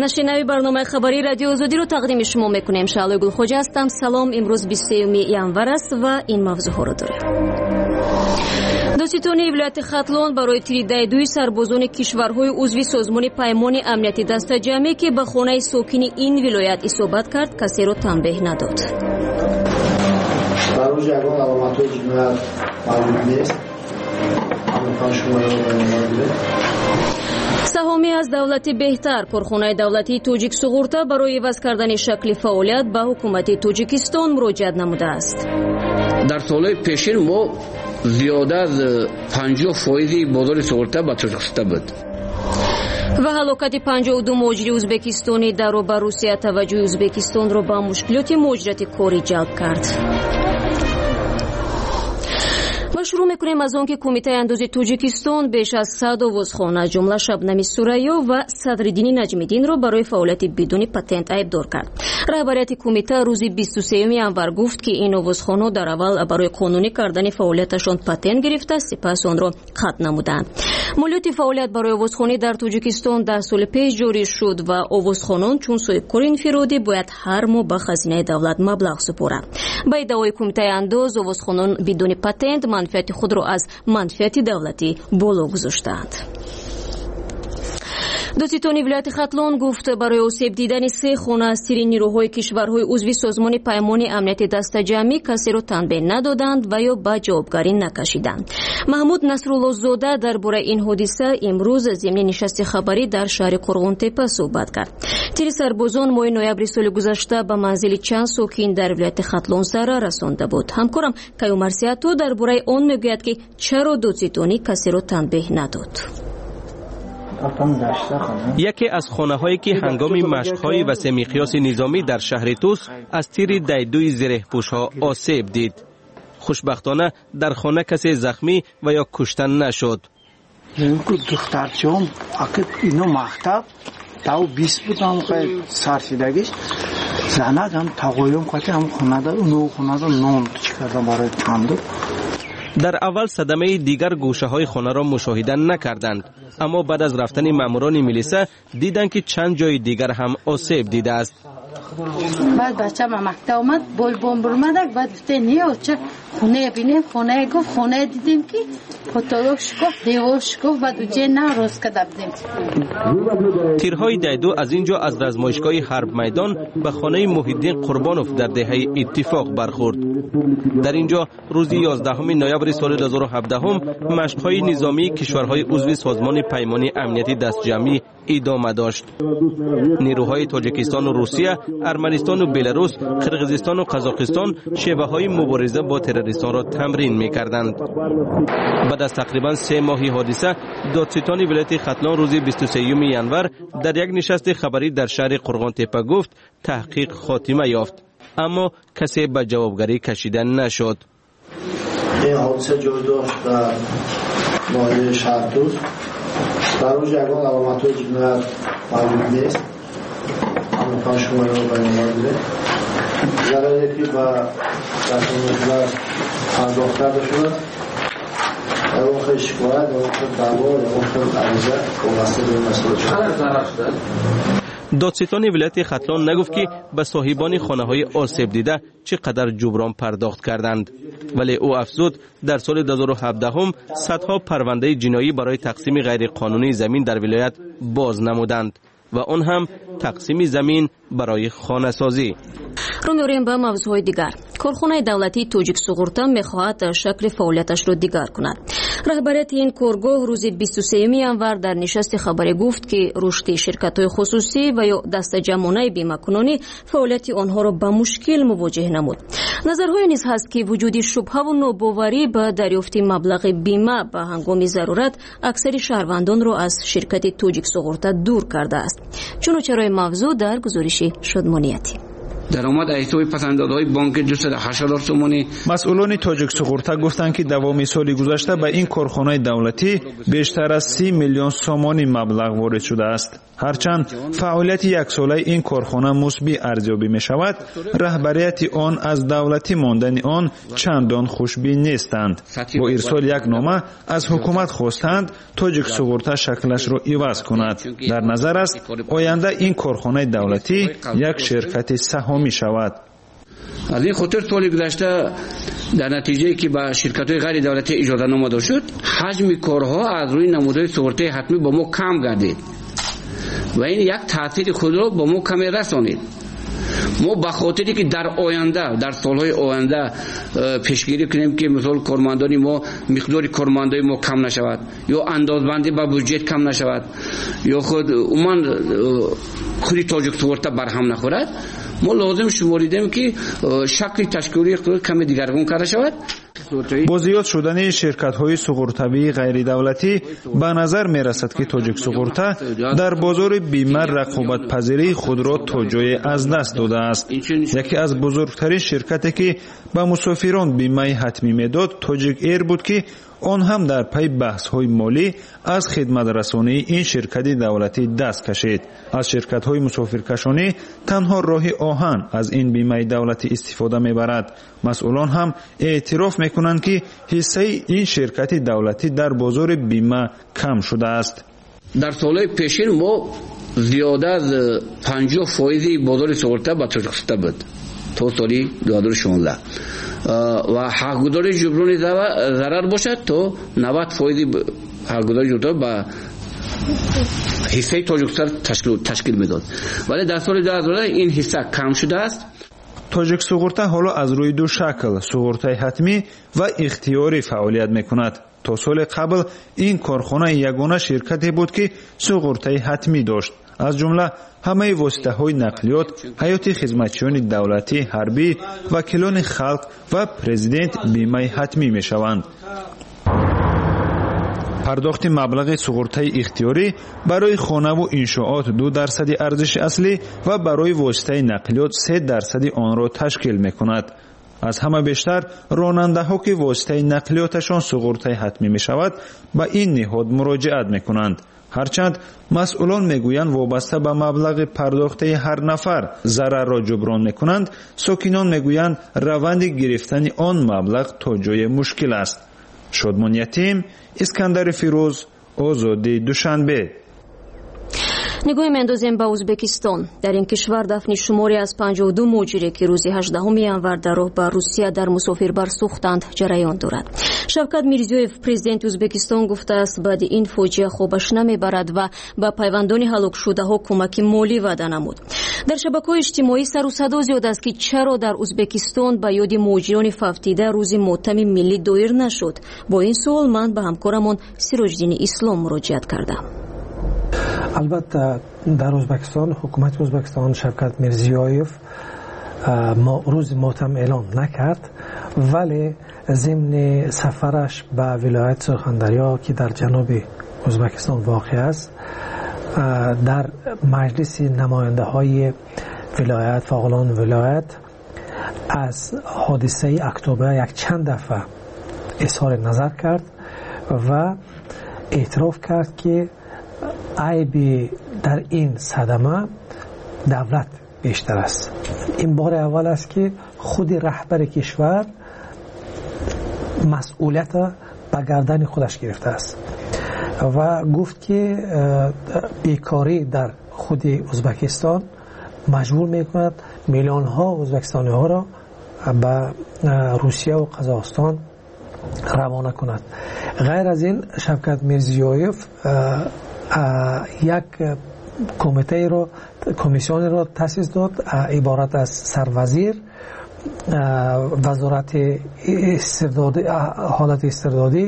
نشنوی برنامه خبری رادیو آزادی رو تقدیم شما میکنیم. شعله گلخوجه هستم. سلام. امروز 23 январ است و این موضوع ها رو داریم. دادستانی ولایت ختلان برای تیری سربازان کشورهای عضو سازمان پیمان امنیتی دسته‌جمعی که به خانه ساکن این ولایت اصابت کرد کسی را تنبیه نداد. برای جوان علامت‌های جنایت معلوم نیست. سهامی از دولت بهتر کارخانه دولتی توجیک سغورتا برای عوض کردن شکل فعالیت به حکومت تاجیکستان مراجعت نموده است. در سالهای پیشین ما زیاده از 50% بازار سغورتا به تاجیکستان بود. و هلاکت 52 مهاجر ازبکستانی در و بر روسیه توجه ازبکستان را به مشکلات مهاجرت کاری جلب کرد. شروع میکنیم از آن که کمیته اندازی تاجیکستان بیش از 100 عضوخانه جمله شبنم سوریا و صدرالدین نجمیدین را برای فعالیت بدون پتانت عیبدار کرد. رهبریت کمیته روز 23 январ گفت که این عضوخانه در اول برای قانونی کردن فعالیتشان پتانت گرفته سپس آن را قطع نمودند. مالیات فعالیت برای عضوخانه در تاجیکستان در سال پیش جاری شد و عضوخانان چون سوءکار انفرادی باید هر ماه به خزینه دولت مبلغ سپارند. با ادعای کمیته انداز عضوخانان بدون پتانت منفعت خود را از منفعت دولتی بالا گذاشتند. دادستانی ولایت ختلان گفت برای آسیب دیدن 3 خانه از تیر نیروهای کشورهای عضو سازمان پیمان امنیتی دسته‌جمعی کسی را تنبیه ندادند و یا به جوابگاری نکشیدند. محمود نصرالله زاده درباره این حادثه امروز ضمن نشست خبری در شهر قرغن‌تپه صحبت کرد. تیر سربازان ماه نوامبر سال گذشته به منزل چند ساکن در ولایت ختلان ضرر رسانده بود. همکارم کیومر سیاتو درباره آن میگوید که چرا دادستانی کسی را تنبیه نداد. یکی از خانه‌هایی که هنگام مشق‌های وسیع میقیاس نظامی در شهر توس از تیر دیدوی زره‌پوش‌ها آسیب دید. خوشبختانه در خانه کسی زخمی و یا کشته نشد. دخترچه‌ام اگه اینو مختب تاو 20 بودم که سرشیدگیش زنم تقویم که هم خانه اونو خانه نون چیکردم برای تندو. در اول صدمه دیگر گوشه های خانه را مشاهده نکردند، اما بعد از رفتن ماموران میلیسا دیدند که چند جای دیگر هم آسیب دیده است. بعد بچه ما مکتب اومد بول بمب اومد بعد گفته نیو چه خونه بینیم خونه گفت خونه دیدیم که پتولوگش گفت دیوارش گفت بعد جه نه روز کردیم. تیرهای دیدو از اینجا از رزمایشگاه حرب میدان به خانه محیدین قربانوف در دهه اتفاق برخورد. در اینجا روز 11 نوامبر سال 2017 مشق‌های نظامی کشورهای عضو سازمان پیمان امنیتی دسته‌جمعی ادامه داشت. نیروهای تاجیکستان و روسیه، ارمنستان و بلاروس، قرقیزستان و قزاقستان شیوه‌های مبارزه با تروریستان را تمرین می‌کردند. بعد از تقریباً 3 ماهی حادثه، دادستان ولایت ختلان روز 23 январ در یک نشست خبری در شهر قرغن‌تپه گفت تحقیق خاتمه یافت، اما کسی به جوابگری کشیده نشد. این حادثه جای داشت در ناحیه شهر توس. برای جوان علامت‌های جنایت معلوم نیست. اما پنجشنبه رو بیان کرده. ضرری که به دستمزد پرداخت کرده شده. در واقع شکایت، در واقع دعوا، در واقع عریضه وابسته به مسئله شده. دادستان ولایت ختلان نگفت که به صاحبان خانه‌های آسیب دیده چقدر جبران پرداخت کردند، ولی او افزود در سال 2017 صدها پرونده جنایی برای تقسیم غیرقانونی زمین در ولایت باز نمودند و آن هم تقسیم زمین برای خانه سازی. رو می‌ریم به موضوعهای دیگر. کارخانه دولتی توجیک سغورتا می‌خواهد شکل فعالیتش را دیگر کند. رهبریت این کارگاه روز 23 январ در نشست خبری گفت که رشد شرکت‌های خصوصی و یا دسته‌جمعانه بیمه‌کنانی فعالیت آنها را با مشکل مواجه نمود. نظرهای نیز هست که وجود شبهه و ناباوری به دریافت مبلغ بیمه به هنگام ضرورت اکثر شهروندان را از شرکت توجیک سغورتا دور کرده است. چنانچه موضوع در گزارش شادمانیتی. درآمد از حساب پسندازهای بانک 280,000 تومانی. مسئولان تاجیک سوغورتا گفتند که دوامی سال گذشته به این کارخانه دولتی بیشتر از 30 میلیون سومانی مبلغ وارد شده است. هرچند فعالیت یک ساله این کارخانه مثبت ارزیابی می شود، رهبریت آن از دولتی ماندن آن چندان خوشبین نیستند. با ارسال یک نامه از حکومت خواستند تاجیک سوغورتا شکلش را عوض کند. در نظر است آینده این کارخانه دولتی یک شرکت سهامی شود. از این خاطر سال گذشته در نتیجه که به شرکت‌های غیر دولتی اجازه نامه داده شد، حجم کارها از روی نمودهای سوغورتای حتمی با ما کم گردید و این یک تاثیر خود را با ما کمی رسانید. ما به خاطری که در آینده، در سالهای آینده پیشگیری کنیم که مثلا کارمندان ما، مقدار کارمندای ما کم نشود یا اندازبندی به بودجه کم نشود یا خود عموما خود تاجیک سوغورتا برهم نخورد، ما لازم شماریدیم که شکل تشکیلی اقتصاد کمی دیگرگون کرده شود. با زیاد شدن شرکت‌های سوغورتایی غیر دولتی به نظر می‌رسد که تاجیک سوغورتا در بازار بیمه رقابت پذیری خود را تا جای از دست داده است. یکی از بزرگترین شرکتی که به مسافران بیمه حتمی میداد تاجیک ایر بود که آن هم در پی بحث‌های مالی از خدمت رسانی این شرکت دولتی دست کشید. از شرکت‌های مسافرکشانی تنها راه آهن از این بیمه دولتی استفاده می‌برد. مسئولان هم اعتراف می‌کنند که حصه این شرکت دولتی در بازار بیمه کم شده است. در سالهای پیشین ما زیاده از 50% بازار سوغورتا به تاجیکستان بود تا سال 2016 و حقگزاری جبران ضرر باشد تا 90% حقگزاری جبران به حصه تاجیکستان تشکیل میداد، ولی در سال 2000 این حصه کم شده است. تاجیک سوغورتا حالا از روی دو شکل سوغورتای حتمی و اختیاری فعالیت میکند. تا سال قبل این کارخانه یگانه شرکتی بود که سوغورتای حتمی داشت. از جمله همه واسطه های نقلیات، حیات خدمتچیان دولتی، حربی، وکیلان خلق و پرزیدنت بیمه حتمی می شوند. پرداخت مبلغ سوغورتای اختیاری برای خانه و انشاءات 2% ارزش اصلی و برای واسطه نقلیات 3% آن را تشکیل می کند. از همه بیشتر راننده ها که واسطه نقلیاتشان سوغورتای حتمی می شود به این نهاد مراجعت می کنند. هرچند مسئولان میگویند وابسته به مبلغ پرداخته هر نفر ضرر را جبران میکنند، ساکنان میگویند روند گرفتن آن مبلغ تا جای مشکل است. شادمان یتیم، اسکندر فیروز، آزادی دوشنبه. نگاه می‌اندازیم به ازبکستان. در این کشور دفن شماری از 52 مهاجری که روز 18 ینور در راه به روسیه در مسافربر سوختند جریان دارد. شوکت میرزیویف پرزیدنت ازبکستان گفته است بعد این فاجعه خوابش نمیبرد و به پیوندان هلاک شده‌ها کمک مالی وعده نمود. در شبکه‌های اجتماعی سر و صدا زیاد است که چرا در ازبکستان به یاد مهاجران فوتیده روز ماتم ملی دایر نشد. با این سوال من به همکارمان سیراجدین اسلام مراجعت کردم. البته در ازبکستان حکومت ازبکستان شوکت میرزیویف روز ماتم اعلام نکرد، ولی ضمن سفرش به ولایت سرخندریا که در جنوب ازبکستان واقع است در مجلس نماینده های ولایت فعالان ولایت از حادثه اکتبر یک چند دفعه اظهار نظر کرد و اعتراف کرد که عیب در این صدمه دولت بیشتر است. این بار اول است که خود رهبر کشور مسئولیت به گردن خودش گرفته است و گفت که بیکاری در خود ازبکستان مجبور میکند میلیون ها ازبکستانی ها را به روسیه و قزاقستان روانه کند. غیر از این شوکت میرزیویف یک کمیسیون را تأسیس داد عبارت از سروزیر، وزارت حالت استردادی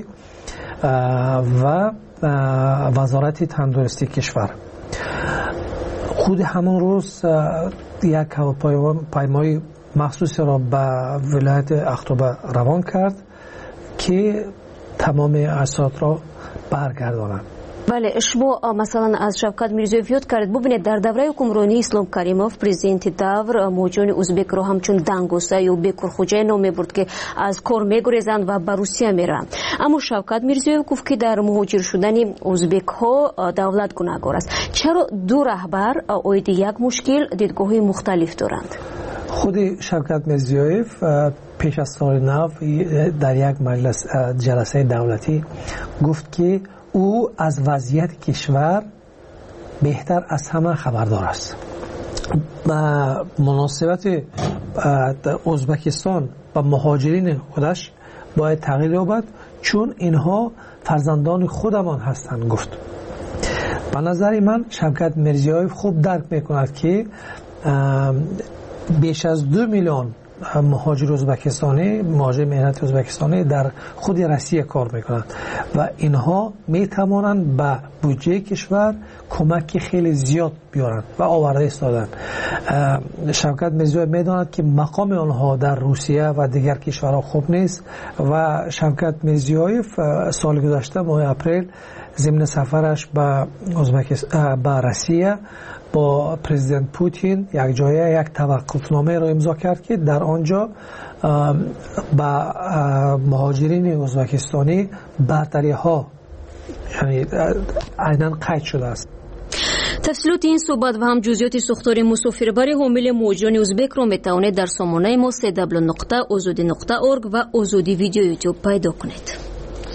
و وزارت تندرستی کشور. خود همون روز یک هواپیمای مخصوص را به ولایت اکتبر روان کرد که تمام اسناد را برگرداند. بله، شما مثلا از شوکت میرزیویف یاد کردید. ببینید در دوره حکمرانی اسلام کریموف پرزیدنت دور موجان ازبک رو همچون دنگوسه یا بکرخوجه نام میبرد که از کار میگریزند و به روسیه میرن. اما شوکت میرزیویف گفت که در مهاجر شدن ازبک ها دولت گناهکار است. چرا دو رهبر اوید یک مشکل دیدگاهی مختلف دارند؟ خود شوکت میرزیویف پیش از سال نو در یک مجلس جلسه دولتی گفت که او از وضعیت کشور بهتر از همه خبردار است. با مناسبت ازبکستان و مهاجرین خودش باید تغییر یابد چون اینها فرزندان خودمان هستند گفت. به نظر من شوکت میرزیویف خوب درک میکند که بیش از 2 میلیون مهاجر ازبکستانی، مهاجر مهنت ازبکستانی در خود روسیه کار میکنند و اینها میتوانند به بودجه کشور کمک خیلی زیاد بیارند و آورده ایستادند. شوکت میرزیویف میداند که مقام آنها در روسیه و دیگر کشورها خوب نیست و شوکت میرزیویف سال گذشته ماه اپریل ضمن سفرش به روسیه با پرزیدنت پوتین یک جایه یک توقفنامه را امضا کرد که در آنجا با مهاجرین ازبکستانی برتری ها یعنی عیناً قید شده است. تفصیلات این صحبت و هم جزئیات ساختار مسافربری حامل موجان ازبک را میتوانید در سامانه ما www.azodi.org و آزادی ویدیو یوتیوب پیدا کنید.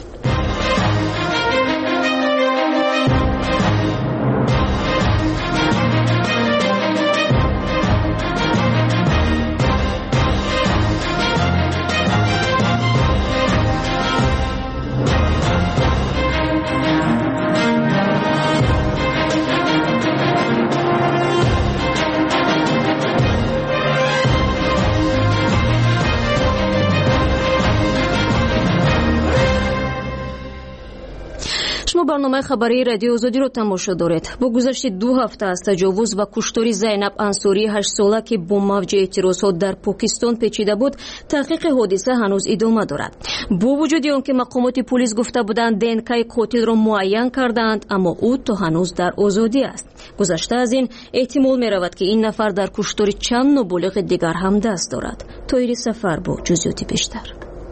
شما برنامه خبری رادیو آزادی رو تماشا دارید. با گذشت 2 هفته از تجاوز و کشتاری زینب انصاری 8 ساله که با موج اعتراضات در پاکستان پیچیده بود، تحقیق حادثه هنوز ادامه دارد. با وجود آنکه مقامات پلیس گفته بودند دنکای قاتل را معین کردند، اما او تا هنوز در آزادی است. گذشته از این احتمال می رود که این نفر در کشتاری چند نابالغ دیگر هم دست دارد. طاهر سفر با جزئیات بیشتر.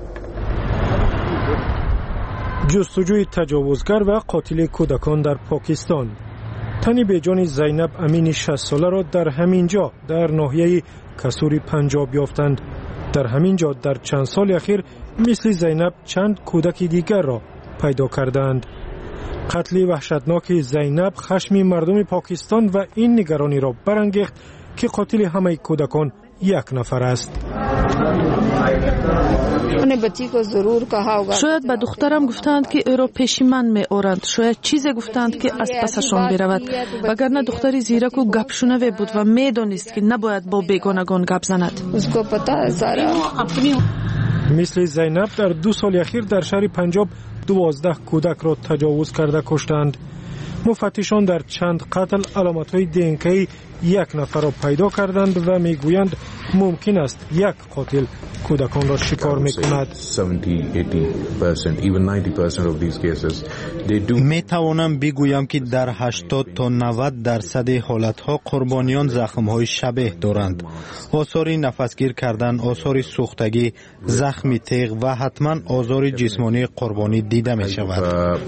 جستجوی تجاوزگر و قاتل کودکان در پاکستان. تن بیجان زینب امین 60 ساله را در همین جا در ناحیه کسوری پنجاب یافتند. در همین جا در چند سال اخیر مثل زینب چند کودک دیگر را پیدا کردند. قتل وحشتناک زینب خشم مردم پاکستان و این نگرانی را برانگیخت که قاتل همه کودکان یک نفر است. شاید به دخترم گفتند که او را پیش من می آورند، شاید چیزی گفتند که از پسشان برود، وگرنه دختری زیرک و گپشنوی بود و می دانست که نباید با بیگانگان گپ زند. مثل زینب در 2 سال اخیر در شهر پنجاب 12 کودک را تجاوز کرده کشتند. مفتشان در چند قتل علامت‌های دینکه‌ای یک نفر را پیدا کردند و میگویند ممکن است یک قاتل کودکان را شکار میکند. میتوانم بگویم که در 80 تا 90% حالتها قربانیان زخم‌های شبیه دارند. آثار نفسگیر کردن، آثار سوختگی، زخم تیغ و حتما آثار جسمانی قربانی دیده می شود.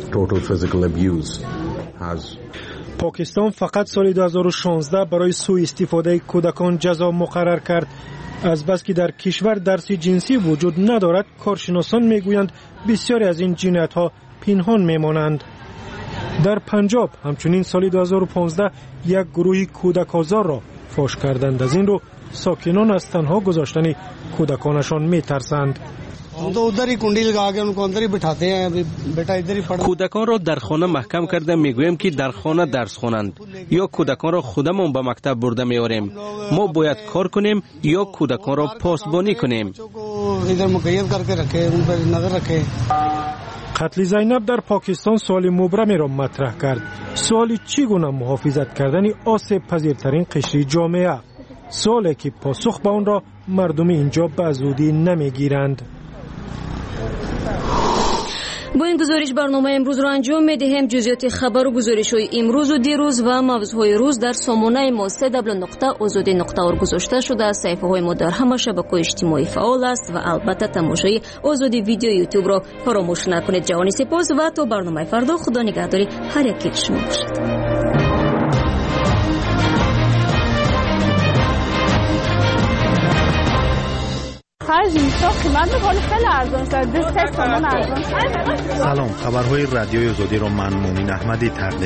پاکستان فقط سال 2016 برای سوء استفاده کودکان جزا مقرر کرد. از بس که در کشور درس جنسی وجود ندارد، کارشناسان میگویند بسیاری از این جنایت‌ها پنهان میمانند. در پنجاب همچنین سال 2015 یک گروه کودک آزار را فاش کردند. از این رو ساکنان از تنها گذاشتن کودکانشان میترسند. کودکان را در خانه محکم کرده میگویم که در خانه درس خوانند یا کودکان را خودمون به مکتب برده میاریم. ما باید کار کنیم یا کودکان را پاسبانی کنیم. قتل زینب در پاکستان سوال مبرمی را مطرح کرد. سوالی چگونه محافظت کردن آسیب پذیرترین قشر جامعه؟ سوالی که پاسخ به آن را مردم اینجا به زودی نمیگیرند. با این گزارش برنامه امروز را انجام می‌دهیم. جزئیات خبر و گزارش‌های امروز و دیروز و موضوعهای روز در سامانه ما www.azadi.org گذاشته شده است. صفحه‌های ما در همه شبکه‌های اجتماعی فعال است و البته تماشای آزادی ویدیو یوتیوب را فراموش نکنید. جوانی سپاس و تا برنامه فردا خدا نگهداری هر یکی شما باشد. سلام، خبرهای رادیوی آزادی را من مومن احمدی تقدیم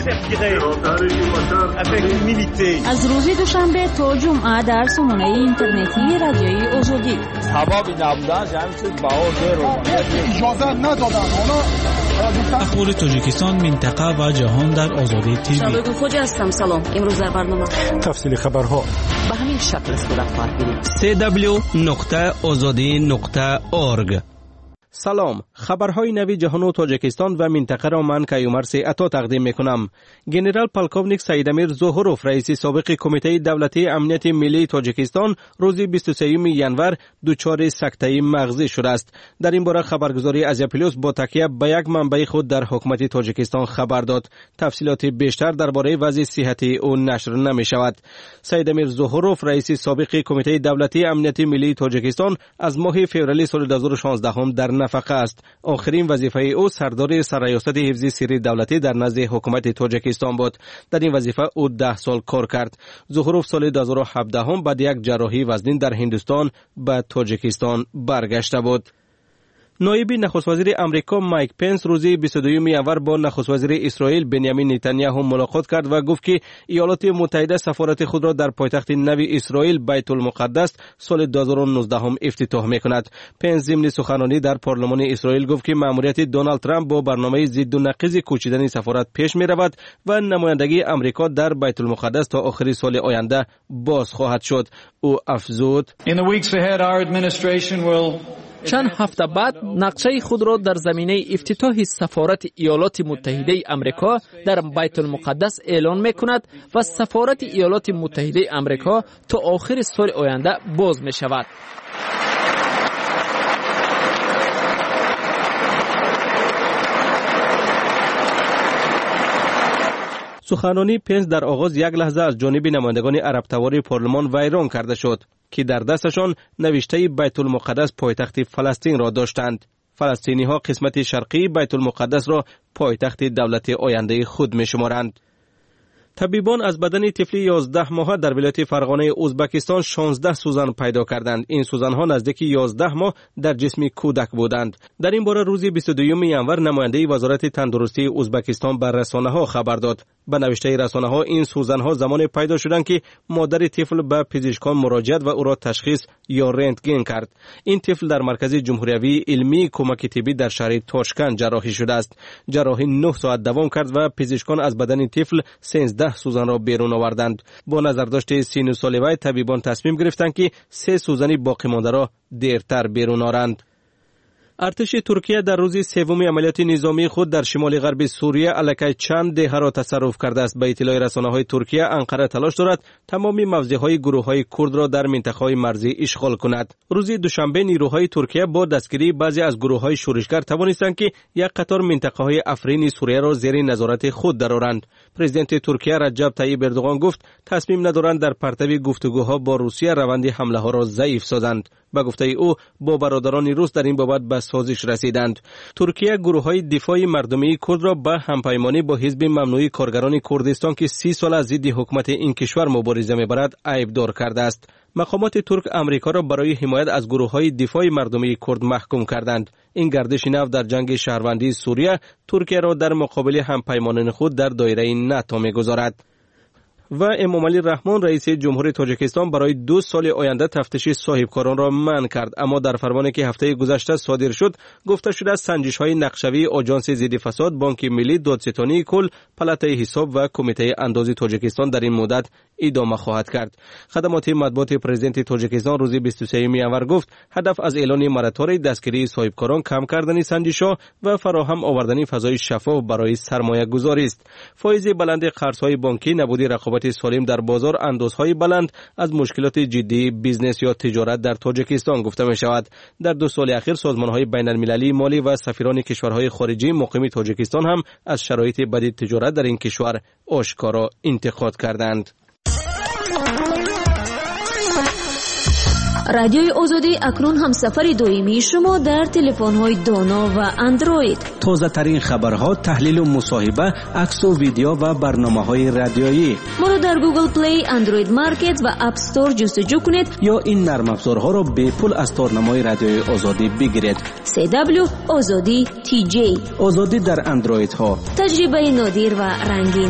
از روز دوشنبه تا جمعه در سامانه اینترنتی رادیوی آزادی. اخبار تاجیکستان، منطقه و جهان در آزادی تیوی. شبکه خوج هستم. سلام. امروز در برنامه تفصیل خبرها به همین شکل است که رفتار کنید. www.azadi.org. سلام، خبرهای نوی جهان و تاجیکستان و منطقه را من کیومر عطا تقدیم میکنم. گنرال پالکوونیک سیدامیر زوهروف رئیس سابق کمیته دولتی امنیت ملی تاجیکستان روز 23 ینور دچار سکته مغزی شده است. در این باره خبرگزاری آزیا پلاس با تکیه به یک منبع خود در حکومت تاجیکستان خبر داد. تفصیلات بیشتر درباره وضع صحتی او نشر نمی شود. سیدامیر زوهروف رئیس سابق کمیته دولتی امنیت ملی تاجیکستان از ماه فوریه سال 2016 در نفقه است. آخرین وظیفه او سردار سرریاست حفظ سری دولتی در نزد حکومت تاجیکستان بود. در این وظیفه او 10 سال کار کرد. زوهروف سال 2017 بعد یک جراحی وزنین در هندوستان به تاجیکستان برگشته بود. نایب نخست وزیر امریکا مایک پنس روز 22 ینور با نخست وزیر اسرائیل بنیامین نتانیاهو ملاقات کرد و گفت که ایالات متحده سفارت خود را در پایتخت نو اسرائیل بیت المقدس سال 2019 افتتاح می‌کند. پنس ضمن سخنرانی در پارلمان اسرائیل گفت که مأموریت دونالد ترامپ با برنامه ضد و نقیض کوچیدن سفارت پیش می‌رود و نمایندگی امریکا در بیت المقدس تا آخر سال آینده باز خواهد شد. او افزود: چند هفته بعد نقشه خود را در زمینه افتتاح سفارت ایالات متحده امریکا در بیت المقدس اعلان می‌کند و سفارت ایالات متحده امریکا تا آخر سال آینده باز می‌شود. سخنرانی پنس در آغاز یک لحظه از جانب نمایندگان عرب توار پارلمان ویران کرده شد که در دستشان نوشته بیت المقدس پایتخت فلسطین را داشتند. فلسطینی ها قسمت شرقی بیت المقدس را پایتخت دولت آینده خود می شمارند. طبیبان از بدن طفلی 11 ماهه در ولایت فرغانه ازبکستان 16 سوزن پیدا کردند. این سوزن ها نزدیک 11 ماه در جسم کودک بودند. در این باره روز 22 ینور نماینده وزارت تندرستی ازبکستان بر رسانه ها خبر داد. به نوشته رسانه ها این سوزن ها زمان پیدا شدند که مادر طفل به پزشکان مراجعت و او را تشخیص یا رنتگن کرد. این طفل در مرکز جمهوری علمی کمک طبی در شهر تاشکند جراحی شده است. جراحی 9 ساعت دوام کرد و پزشکان از بدن طفل 13 سوزن را بیرون آوردند. با نظرداشت سین و سال وی طبیبان تصمیم گرفتند که 3 سوزن باقی مانده را دیرتر بیرون آورند. ارتش ترکیه در روز سوم عملیات نظامی خود در شمال غرب سوریه علیه چند دهه را تصرف کرده است. به اطلاع رسانه‌های ترکیه انقره تلاش دارد تمام موضع‌های گروه‌های کرد را در منطقه‌های مرزی اشغال کند. روز دوشنبه نیروهای ترکیه با دستگیری بعضی از گروه‌های شورشگر توانستند که یک قطار منطقه‌های افرین سوریه را زیر نظارت خود درآورند. پرزیدنت ترکیه رجب طیب اردوغان گفت تصمیم ندارند در پرتو گفتگوها با روسیه روند حمله‌ها را ضعیف سازند. به گفته او با برادران روس در این بابت به سازش رسیدند. ترکیه گروه‌های دفاع مردمی کرد را به همپیمانی با حزب ممنوعی کارگران کردستان که 30 سال از ضد حکومت این کشور مبارزه می‌برد عیبدار کرده است. مقامات ترک امریکا را برای حمایت از گروه‌های دفاع مردمی کرد محکوم کردند. این گردش نو در جنگ شهروندی سوریه ترکیه را در مقابل همپیمانان خود در دایره ناتو می‌گذارد. و امامعلی رحمان رئیس جمهور تاجیکستان برای 2 سال آینده تفتیش صاحبکاران را منع کرد، اما در فرمانی که هفته گذشته صادر شد گفته شده است سنجش‌های نقشه‌ای آژانس ضد فساد، بانک ملی، دادستانی کل، پلاته حساب و کمیته اندازی تاجیکستان در این مدت ادامه خواهد کرد. خدمات مطبوعات پرزیدنت تاجیکستان روز 23 ینور گفت هدف از اعلان مراتور دستگیری صاحبکاران کم کردن سنجش‌ها و فراهم آوردن فضای شفاف برای سرمایه‌گذاری است. فایز بلند قرض‌های بانکی، نبود رقابت رقابت سالم در بازار اندازهای بلند از مشکلات جدی بیزنس یا تجارت در تاجیکستان گفته می شود. در 2 سال اخیر سازمان‌های بین‌المللی مالی و سفیران کشورهای خارجی مقیم تاجیکستان هم از شرایط بد تجارت در این کشور آشکارا انتقاد کردند. رادیوی آزادی اکنون هم سفر دویمی شما در تلفن‌های دانا و اندروید. تازه ترین خبرها، تحلیل و مصاحبه، عکس و ویدیو و برنامه‌های رادیویی. ما را در گوگل پلی، اندروید مارکت و اپ استور جستجو کنید یا این نرم افزارها را به پول از تارنمای رادیوی آزادی بگیرید. CW آزادی TJ. آزادی در اندروید ها. تجربه نادر و رنگین.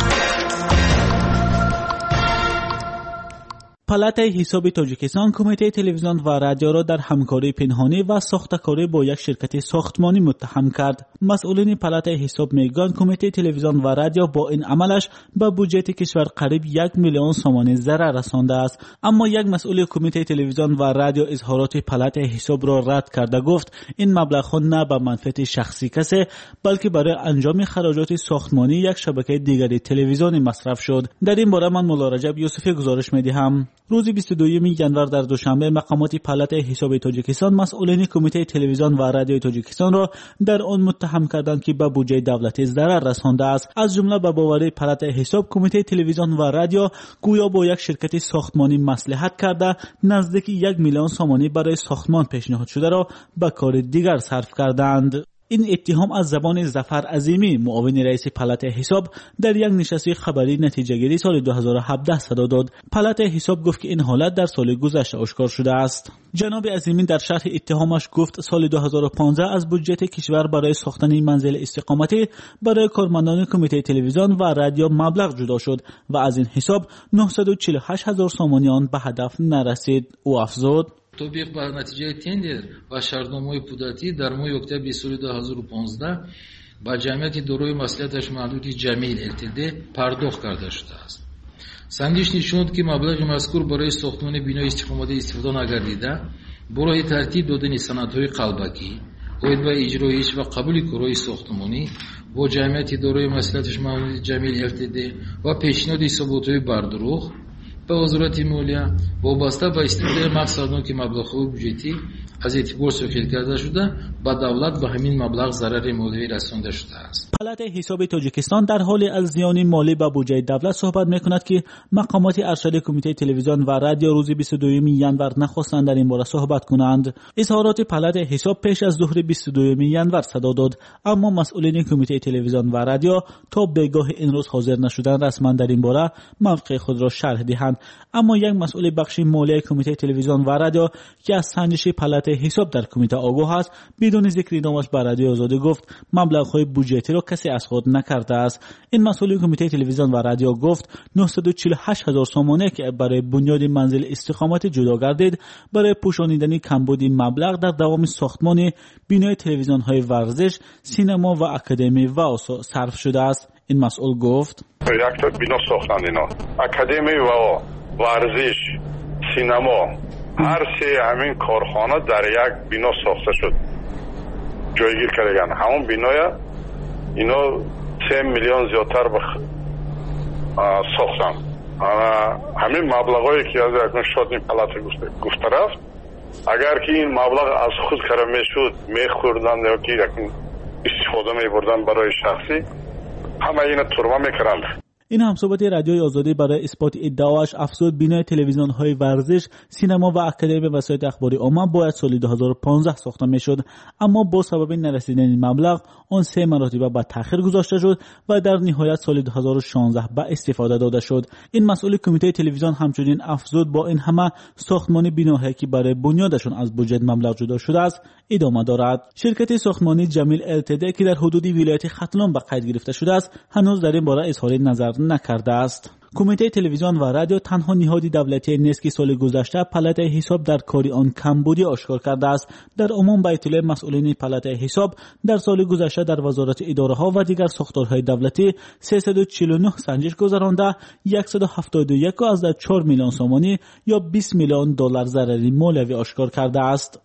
پالات حساب تاجیکستان کمیته تلویزیون و رادیو را در همکاری پنهانی و ساختکاری با یک شرکت ساختمانی متهم کرد. مسئولین پالات حساب میگویند کمیته تلویزیون و رادیو با این عملش به بودجه کشور قریب 1 میلیون سوم ضرر رسانده است. اما یک مسئول کمیته تلویزیون و رادیو اظهارات پالات حساب را رد کرده گفت این مبلغ نه به منفعت شخصی کسی بلکه برای انجام خراجات ساختمانی یک شبکه دیگری تلویزیونی مصرف شد. در این باره من مولا رجب یوسفی گزارش می‌دهم. روز 22 ژانویه در دوشنبه مقامات پالات حساب تاجیکستان مسئولین کمیته تلویزیون و رادیو تاجیکستان را در آن متهم کردند که به بودجه دولتی ضرر رسانده است. از جمله به باور پالات حساب کمیته تلویزیون و رادیو گویا با یک شرکت ساختمانی مصلحت کرده نزدیک 1 میلیون سومانی برای ساختمان پیشنهاد شده را به کار دیگر صرف کردند. این اتهام از زبان ظفر عظیمی معاون رئیس پالات حساب در یک نشست خبری نتیجه گیری سال 2017 صدا داد. پالات حساب گفت که این حالت در سال گذشته آشکار شده است. جناب عظیمی در شرح اتهامش گفت سال 2015 از بودجه کشور برای ساختن منزل استقامتی برای کارمندان کمیته تلویزیون و رادیو مبلغ جدا شد و از این حساب 948,000 سومانی آن به هدف نرسید. او افزود طبق به نتیجه تندر و شرطنامه پودتی در ماه اکتبر سال 2015 با جمعیت دارای مصلحتش محدود جمیل LTD پرداخت کرده شده است. سنجش نشون داد که مبلغ مذکور برای ساختمان بنای استقامتی استفاده نگردیده برای ترتیب دادن سندهای قلبکی، باید به اجرایش و قبول کارهای ساختمانی با جمعیت دارای مصلحتش محدود جمیل LTD و پیشنهاد حسابات‌های بردروغ به وزارت مالیه وابسته به استفاده مقصدان که مبلغ‌های بودجتی از اعتبار سوکیل کرده شده به دولت به همین مبلغ ضرر مالی رسانده شده است. پالات حساب تاجیکستان در حال از زیان مالی به بودجه دولت صحبت می‌کند که مقامات ارشد کمیته تلویزیون و رادیو روز 22 ژانویه نخواستند در این باره صحبت کنند. اظهارات پالات حساب پیش از ظهر 22 ژانویه صدا داد، اما مسئولین کمیته تلویزیون و رادیو تا بگاه این روز حاضر نشدند رسما در این باره موقع خود را شرح دهند. اما یک مسئول بخش مالی کمیته تلویزیون و رادیو که از سنجش پالات حساب در کمیته آگاه است بدون ذکر نامش به رادیو آزادی گفت مبلغ‌های بودجتی را کسی از خود نکرده است. این مسئول کمیته تلویزیون و رادیو گفت 948,000 سومانی که برای بنیاد منزل استقامت جدا گردید برای پوشانیدن کمبود مبلغ در دوام ساختمان بنای تلویزیون‌های ورزش، سینما و اکادمی و صرف شده است. این مسئول گفت یک تا بنا ساختند اینا اکادمی و ورزش، سینما، هر سه همین کارخانه در یک بنا ساخته شد جایگیر کردن. همون بنای اینا 3 میلیون زیادتر ساختن. همین مبلغایی که از اکنون شد پالات گفته رفت اگر که این مبلغ از خود کار میشد میخوردن یا که استفاده میبردن برای شخصی همه اینا ترمه میکردند. این همصحبت رادیوی آزادی برای اثبات ادعاش افزود بنای تلویزیون‌های ورزش، سینما و اکادمی وسایل اخباری عامه باید سال 2015 ساخته میشد، اما با سبب نرسیدن این مبلغ آن 3 مرتبه به تأخیر گذاشته شد و در نهایت سال 2016 به استفاده داده شد. این مسئول کمیته تلویزیون همچنین افزود با این همه ساختمان بناهایی که برای بنیادشون از بودجه مبلغ جدا شده است ادامه دارد. شرکت ساختمانی جمیل LTD که در حدود ولایت ختلان به قید گرفته شده است هنوز در این باره اظهار نظر نکرده است. کمیته تلویزیون و رادیو تنها نهادی دولتی نیست که سال گذشته پالات حساب در کاری آن کمبودی آشکار کرده است. در عموم به اطلاع مسئولین پالات حساب در سال گذشته در وزارت اداره ها و دیگر ساختارهای دولتی 349 سنجش گذرانده 171.4 میلیون سومانی یا 20 میلیون دلار ضرری مالیوی آشکار کرده است.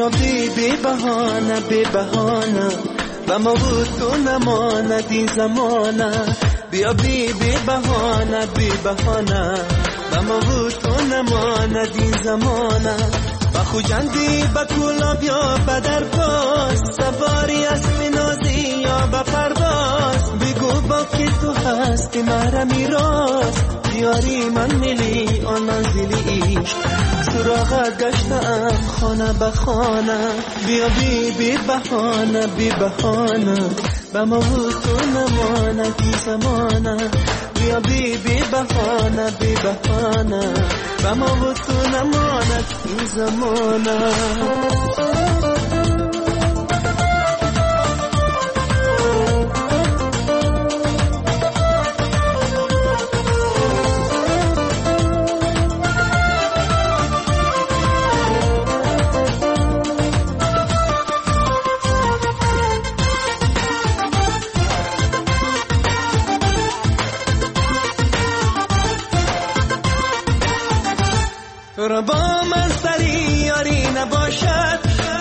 بیا بی بهانه و ما بود تو نماند این زمانه بیا بی بهانه و ما بود تو نماند این زمانه و خوجندی با کولا بیا بدر باز سواری اسب نازی یا با پرواز بگو با که تو هستی مرا میراز دیاری من ملی آن منزلی عشق سراغت گشتم خانه به خانه بیا بی بهانه و ما بود تو نماند این زمانه بیا بی بهانه و ما بود تو نماند این زمانه تو را با من سری یاری نباشد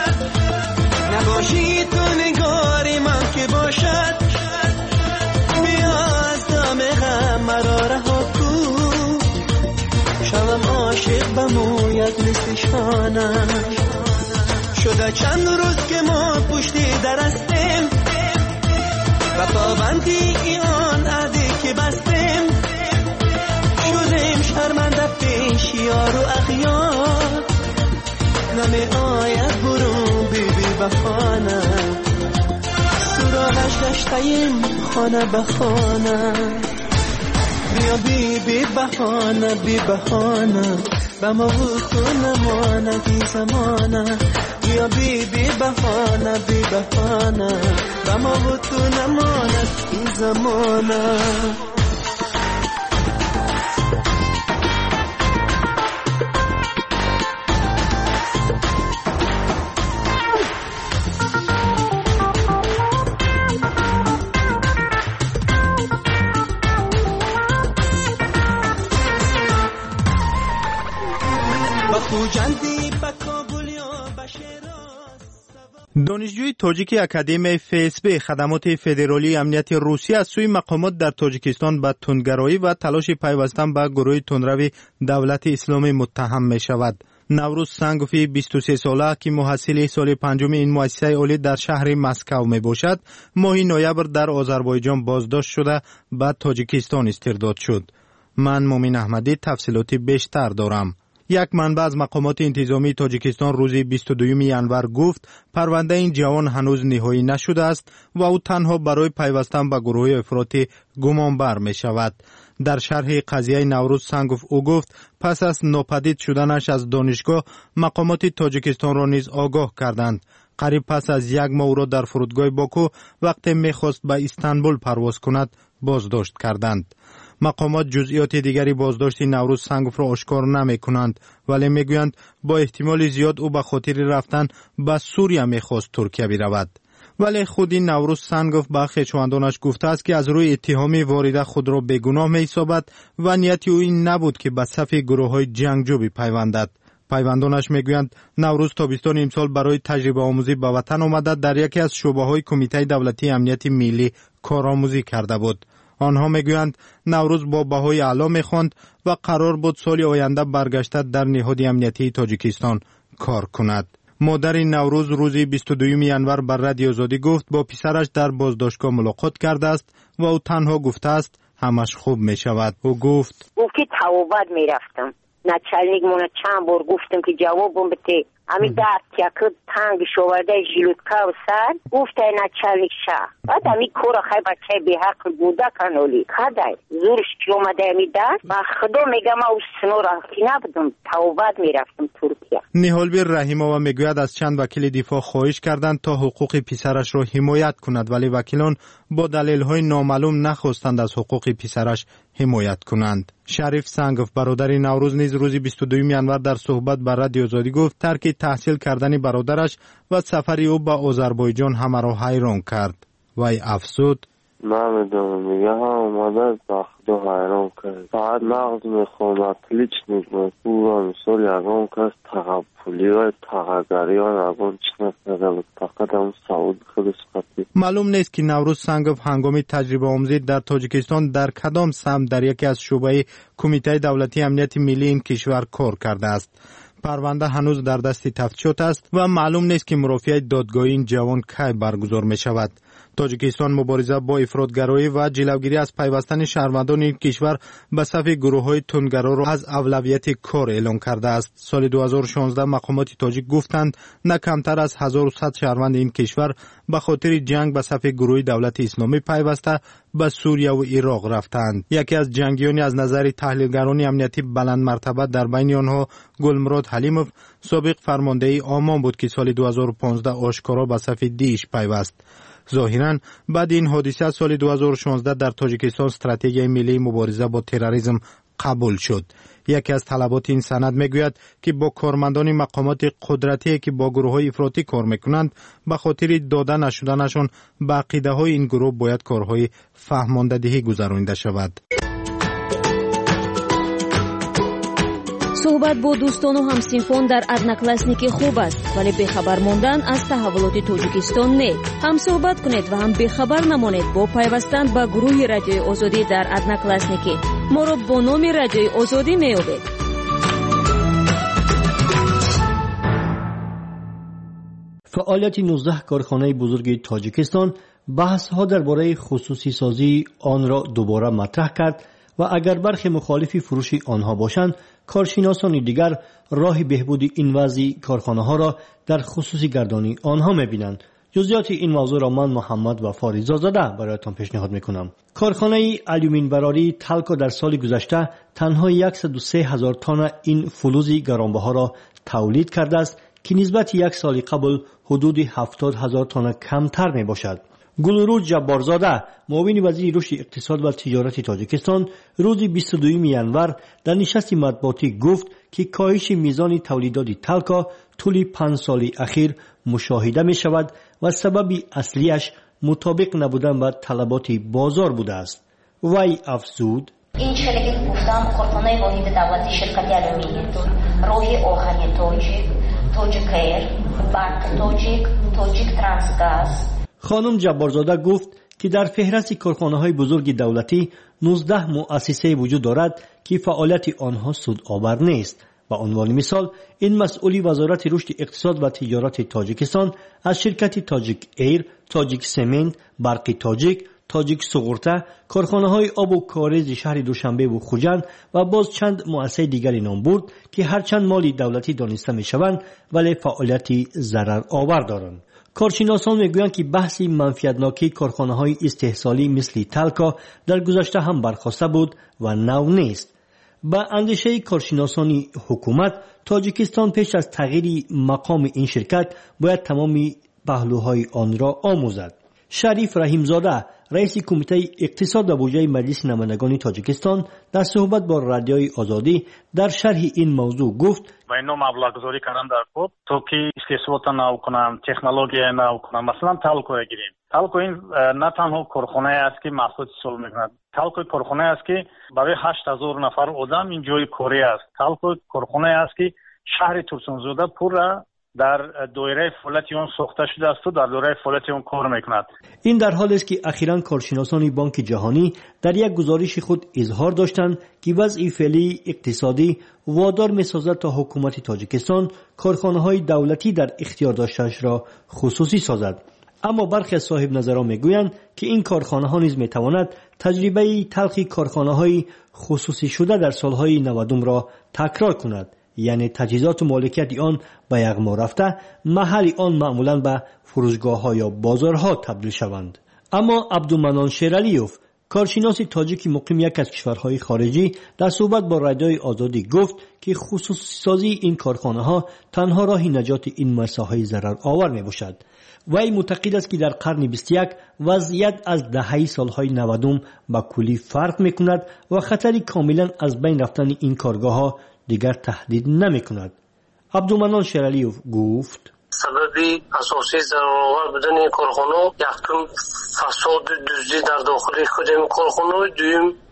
نباشی تو نگاری من که باشد بیا از دام غم مرا رها کو شوم عاشق به مویت مثل شانش شده چند روز که ما پشتی درستیم و پابندی ایان عهدی که بستیم شدیم شرمنده پیش یار و اغیار نمی آید برون بی بهانه سراغش گشتیم خانه به خانه بیا بی بهانه و ما بود تو نماند این زمانه بیا بی بهانه و ما بود تو نماند این زمانه دانشجوی تاجیک اکادمی FSB خدمات فدرالی امنیت روسیه از سوی مقامات در تاجیکستان به تندگرایی و تلاش پیوستن به گروه تندروی دولت اسلامی متهم می شود. نوروز سنگوفی 23 ساله که محصل سال پنجم این مؤسسه عالی در شهر مسکو می باشد ماه نوامبر در آذربایجان بازداشت شده به تاجیکستان استرداد شد. من مومن احمدی تفصیلاتی بیشتر دارم. یک منبع از مقامات انتظامی تاجیکستان روز 22 ژانویه گفت پرونده این جوان هنوز نهایی نشده است و او تنها برای پیوستن به گروه افراطی گمانبر می شود. در شرح قضیه نوروز سنگوف او گفت پس از ناپدید شدنش از دانشگاه مقامات تاجیکستان را نیز آگاه کردند. قریب پس از یک ماه او را در فرودگاه باکو وقتی می‌خواست به استانبول پرواز کند بازداشت کردند. مقامات جزئیات دیگری بازداشت نوروز سنگوف را آشکار نمی کنند ولی می گویند با احتمال زیاد او به خاطر رفتن به سوریه می خواست ترکیه برود. ولی خودی نوروز سنگوف به خویشاوندانش گفته است که از روی اتهام وارده خود را بیگناه می حسابد و نیت او این نبود که به صف گروه های جنگجو بپیوندد. پیوندانش می گویند نوروز تابستان امسال برای تجربه آموزی به وطن آمده در یکی از شعبه های کمیته دولتی امنیت ملی کارآموزی کرده بود. آنها میگویند نوروز با بهای اعلی میخواند و قرار بود سال آینده برگشته در نهاد امنیتی تاجیکستان کار کند. مادر نوروز روز 22 ژانویه بر رادیو آزادی گفت با پسرش در بازداشتگاه ملاقات کرده است و او تنها گفته است همش خوب می شود. او گفت که توبت می رفتم نچلنیک مونه چند بار گفتم که جوابم بده امی درد که تنگ شورده جلوتکا و سر گفته نچلنیک شا بعد امی کورا خیلی بچه به حق بوده کنولی خدای زورش که اومده امی درد و خدا میگم او سنو را که نبودم توبت میرفتم ترکیه. نیهالبیر رحیمووا میگوید از چند وکیل دفاع خواهش کردند تا حقوق پسرش را حمایت کند ولی وکیلان با دلیل‌های نامعلوم نخواستند از حقوق پسرش حمایت کنند. شریف سنگوف برادر نوروز نیز روز 22 ژانویه در صحبت با رادیو آزادی گفت ترک تحصیل کردن برادرش و سفر او به آذربایجان همه را حیران کرد. وی افسود نمیدونم میگه اومده به خدا حیران کرد فقط نقض میخوام اطلیچ نگمه پورا مثال یکم کس تقبولی و جریان افغان چی نکرده، فقط هم سعود خیلی سختی. معلوم نیست که نوروز سنگوف هنگامی تجربه آموزی در تاجیکستان در کدام سمت در یکی از شعبه کمیته دولتی امنیت ملی این کشور کار کرده است. پرونده هنوز در دست تفتیشات است و معلوم نیست که مرافعه دادگاهی این جوان کی برگزار می شود. تاجیکستان مبارزه با افراطگرایی و جلوگیری از پیوستن شهروندان این کشور به صف گروه‌های تندگرا را از اولویت کار اعلام کرده است. سال 2016 مقامات تاجیک گفتند نه کمتر از 1100 شهروند این کشور به خاطر جنگ به صف گروه دولت اسلامی پیوسته به سوریه و عراق رفتند. یکی از جنگیانی از نظر تحلیلگران امنیتی بلند مرتبه در بین آنها گلمراد حلیموف سابق فرمانده آمان بود که سال 2015 آشکارا به صف دیش پیوست. ظاهراً بعد این حادثه سال 2016 در تاجیکستان استراتژی ملی مبارزه با تروریسم قبول شد. یکی از طلبات این سند میگوید که با کارمندان مقامات قدرتی که با گروه‌های افراطی کار میکنند به خاطر داده نشدنشان به عقیده‌های این گروه باید کارهای فهماندهی گذرانیده شود. صحبت با دوستان و همسینفان در одноклассники خوب است ولی بخبر موندن از تحولات تاجیکستان نه. هم صحبت کنید و هم بخبر نمانید با پیوستن به گروه رادیوی آزادی در одноклассники. ما را با نام رادیوی آزادی میابید. فعالیت 19 کارخانه بزرگ تاجیکستان بحث‌ها درباره خصوصی سازی آن را دوباره مطرح کرد و اگر برخی مخالفی فروش آنها باشند، کارشناسان دیگر راه بهبود این وضع کارخانه‌ها را در خصوصی گردانی آنها می‌بینند. جزئیات این موضوع را من محمد و فاریزاده برایتان پیشنهاد می‌کنم. کارخانه آلومین براری تالکو در سال گذشته تنها 103,000 تن این فلز گرانبها را تولید کرده است که نسبت یک سال قبل حدود 70,000 تن کمتر میباشد. گلروز جبارزاده معاون وزیر رشد اقتصاد و تجارت تاجیکستان روز 22 ینور در نشست مطبوعاتی گفت که کاهش میزان تولیدات تالکو طول 5 سال اخیر مشاهده می شود و سبب اصلیش مطابق نبودن با طلبات بازار بوده است. وی افزود: این چیزی که گفتم کارخانه واحد دولتی شرکت آلومینی راه آهنی تاجیک ایر، برق تاجیک ترانسگاز. خانم جبارزاده گفت که در فهرست کارخانه‌های بزرگ دولتی 19 مؤسسه وجود دارد که فعالیت آنها سودآور نیست. به عنوان مثال این مسئولی وزارت رشد اقتصاد و تجارت تاجیکستان از شرکت تاجیک ایر، تاجیک سمنت، برق تاجیک سغورته، کارخانه‌های آب و کاریز شهر دوشنبه و خوجند و باز چند مؤسسه دیگری نام برد که هرچند مالی دولتی دانسته می‌شوند ولی فعالیتی ضرر آور دارند. کارشناسان میگویند که بحث منفعتناکی کارخانه‌های استحصالی مثل تالکو در گذشته هم برخاسته بود و نو نیست. با اندیشه کارشناسان حکومت تاجیکستان پیش از تغییر مقام این شرکت باید تمام پهلوهای آن را آموزد. شریف رحیمزاده رئیس کمیته اقتصاد و بودجه مجلس نمایندگان تاجیکستان در صحبت با رادیوی آزادی در شرح این موضوع گفت: و اینو مبلغ گذاری کردن در خود تو که استثبات نو کنم، تکنولوژی نو کنم. مثلا تالکو گیریم. تالکو این نه تنها کارخانه است که محصول سول میکند. تالکو کارخانه است که برای 8,000 نفر آدم این جای کاری است. تالکو کارخانه است که شهر ترسونزاده پورا در دایره فعالیت آن ساخته شده است و در دایره فعالیت آن کار میکند. این در حالی است که اخیراً کارشناسان بانک جهانی در یک گزارش خود اظهار داشتند که وضع فعلی اقتصادی وادار می‌سازد تا حکومت تاجیکستان کارخانه‌های دولتی در اختیار داشته‌اش را خصوصی سازد. اما برخی از صاحب نظران میگویند که این کارخانه‌ها نیز میتواند تجربه تلخی کارخانه‌های خصوصی شده در سالهای 90 را تکرار کند، یعنی تجهیزات و مالکیت آن به یغما رفته محل آن معمولاً به فروشگاه‌ها یا بازارها تبدیل شوند. اما عبدالمنان شیرالیوف کارشناس تاجیک مقیم یک از کشورهای خارجی در صحبت با رادیوی آزادی گفت که خصوصی سازی این کارخانه‌ها تنها راه نجات این مساحهای ضرر آور میباشد. وی معتقد است که در قرن 21 وضعیت از دهه سالهای 90 با کلی فرق میکند و خطری کاملا از بین رفتن این کارگاه‌ها دیگر تهدید نمیکند. عبدالمنان شیرالیوف گفت: سببی اساسی ضررآور بودن این کارخانه یکم فساد دزدی در داخل خود این کارخانه، دوم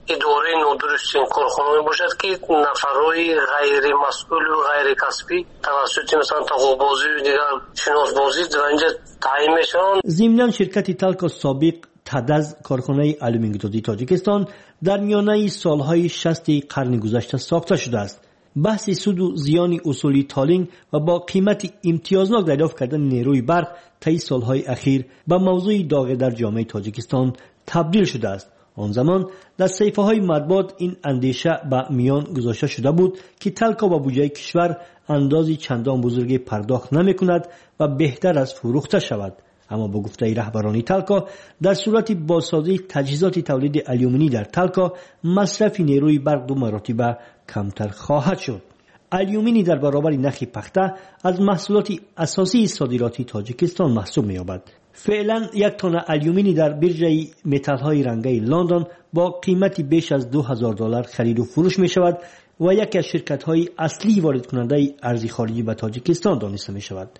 اداره نادرست این کارخانه باشد که نفرهای غیر مسئول و غیر کسبی توسط مثلا تقوبازی و دیگر شناسبازی در اینجا تعیین میشن. ضمناً شرکت تالکو سابق تدز کارخانه آلومینیوم‌سازی تاجیکستان در میانه سالهای 60 قرن گذشته ساخته شده است. بحث سود و زیان اصولی تالینگ و با قیمت امتیازناک دریافت کردن نیروی برق طی سالهای اخیر به موضوع داغ در جامعه تاجیکستان تبدیل شده است. آن زمان در صحیفه‌های مطبوعات این اندیشه به میان گذاشته شده بود که تالکو با بودجه کشور اندازی چندان بزرگی پرداخت نمی‌کند و بهتر از فروخته شود. اما با گفته رهبران تالکو در صورت بازسازی تجهیزات تولید آلومینی در تالکو مصرف نیروی برق 2 مرتبه کمتر خواهد شد. آلومینی در برابر نخ پخته از محصولات اساسی صادراتی تاجیکستان محسوب می‌یابد. فعلا یک تن آلومینی در برج متال‌های رنگی لندن با قیمتی بیش از $2000 خرید و فروش می شود و یکی از شرکت‌های اصلی وارد کننده ارز خارجی به تاجیکستان دانسته می شود.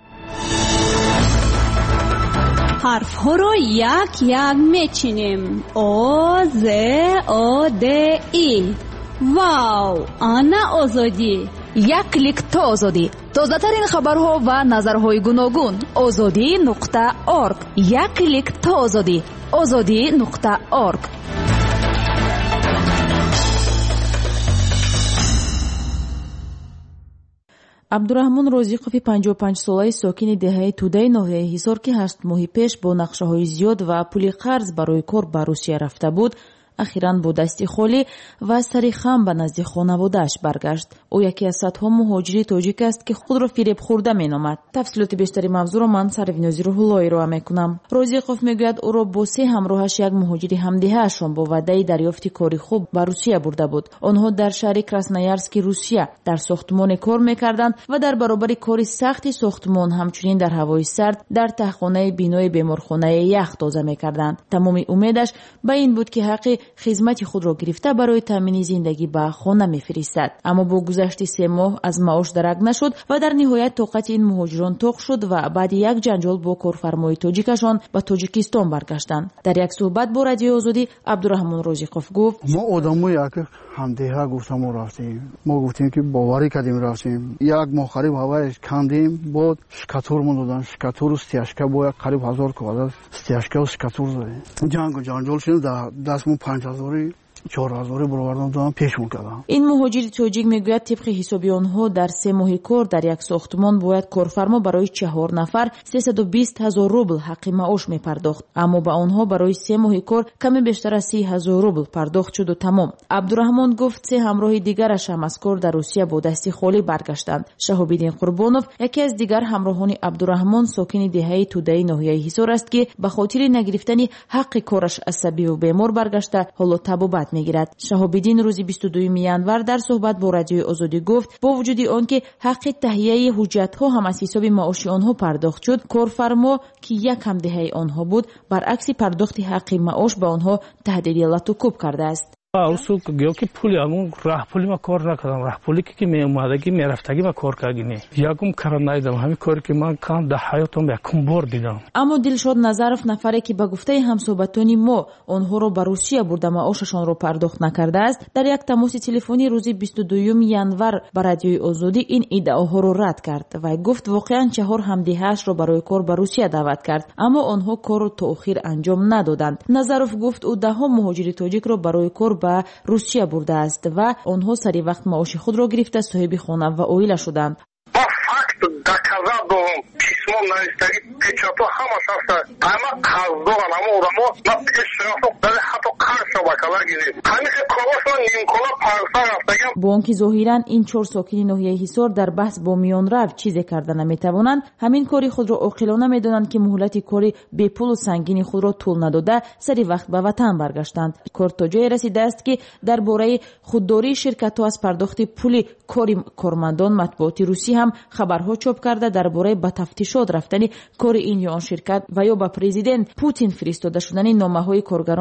حرف‌ها رو یک یک میچینیم. او ز او د ای. واو، آنا آزادی. یک کلیک تا آزادی. تازه‌ترین خبرها و نظرهای گوناگون. azadi.org. یک کلیک تا آزادی. azadi.org. عبدالرحمن روزیقوفی 55 ساله ساکن دهه تودای ناحیه حصار که 8 ماه پیش با نقشه‌های زیاد و پول قرض برای کار به روسیه رفته بود، اخیراً با دستی خالی و سری خم به نزد خانواده‌اش برگشت. او یکی از صدها مهاجر تاجیک است که خود را فریب خورده می‌نامد. تفصیلات بیشتری موضوع را من سروینازی روح‌اللهی را می‌کنم. روزیقوف میگوید او را با 3 همراهش یک مهاجر همدیه‌شان با وعده دریافت کاری خوب به روسیه برده بود. آنها در شهر کراسنایارسک روسیه در ساختمان کار می‌کردند و در برابر کاری سخت ساختمان همچنین در هوای سرد در تهخانه بینای بیمارخانه یخ تازه می‌کردند. تمام امیدش به این بود که حق خدمت خود را گرفته برای تامین زندگی به خانه می‌فرستد. اما با گذشت 3 ماه از معاش درک نشد و در نهایت طاقت این مهاجران طاق شد و بعد یک جنجال با کارفرمای تاجیکشان به تاجیکستان برگشتند. در یک صحبت با رادیو آزادی عبدالرحمن روزیقوف گفت: ما آدمای یک همدیگه گفتم رفتیم. ما گفتیم که باوری کردیم رفتیم. یک ماه قریب هوایش کندیم بود شکاتورمون دادن. شکاتور استیاشکا با یک قریب 1000 کواdraت استیاشکا و شکاتور زدیم. جنگ و جنجال شد. دستمون 5000 4,000 برآوردم پیشمون کردم. این مهاجر تاجیک میگوید طبق حساب آنها در 3 ماه کار در یک ساختمان باید کارفرما برای 4 نفر 320,000 روبل حق معاش میپرداخت، اما به آنها برای 3 ماه کار کمی بیشتر از 30,000 روبل پرداخت شد و تمام. عبدالرحمن گفت 3 همراه دیگرش هم از کار در روسیه با دستی خالی برگشتند. شهاب‌الدین قربانوف یکی از دیگر همراهان عبدالرحمن ساکن دهه تودای ناحیه حصار است که به خاطر نگرفتن حق کارش عصبی و بیمار برگشته حالا تبابت میگیرد. شهاب‌الدین روز 22 ینور در صحبت با رادیو آزادی گفت با وجود آنکه حق تهیه حجت‌ها هم از حساب معاش آنها پرداخت شد، کارفرما که یک همدیه آنها بود برعکس پرداخت حق معاش به آنها تهدید لطوکوب کرده است. اصول گیو که پولی همون راه پولی ما کار نکردم. راه پولی که می اومدگی می رفتگی ما کار کردیم. یکم کار نایدم. همین کاری که من کردم در حیاتم یکم بار دیدم. اما دلشاد نظرف نفری که به گفته همصحبتانی ما آنها رو به روسیه برده معاششان رو پرداخت نکرده است، در یک تماس تلفنی روز 22 ینور به رادیوی آزادی این ادعاها رو رد کرد و گفت واقعا 4 همدیه‌اش رو برای کار به روسیه دعوت کرد، اما آنها کار رو تا آخر انجام ندادند. نظرف گفت او 10 مهاجر تاجیک رو برای کار به روسیه برده است و آنها سری وقت معاش خود را گرفته صاحب خانه و عائله شدند. доказал бы он письмо на истории печату хамаш аста тама каздоган ама одамо на пешрафо дали хато карша бакалагини хамише кобошо нимкола парса рафтагам. با آنکه ظاهرا این 4 ساکن ناحیه حصار در بحث با میان رو چیزی کرده نمیتوانند، همین کاری خود را عاقلانه میدانند که مهلت کاری بی پول و سنگین خود را طول نداده سری وقت به وطن برگشتند. کار تا جای رسیده است که درباره خودداری شرکت‌ها از پرداخت پول کاری کارمندان مطبوعات روسی هم خبرها چاپ کرده درباره به تفتیشات رفتن کار این یا آن شرکت و یا به پرزیدنت پوتین فرستاده شدن نامه‌های کارگران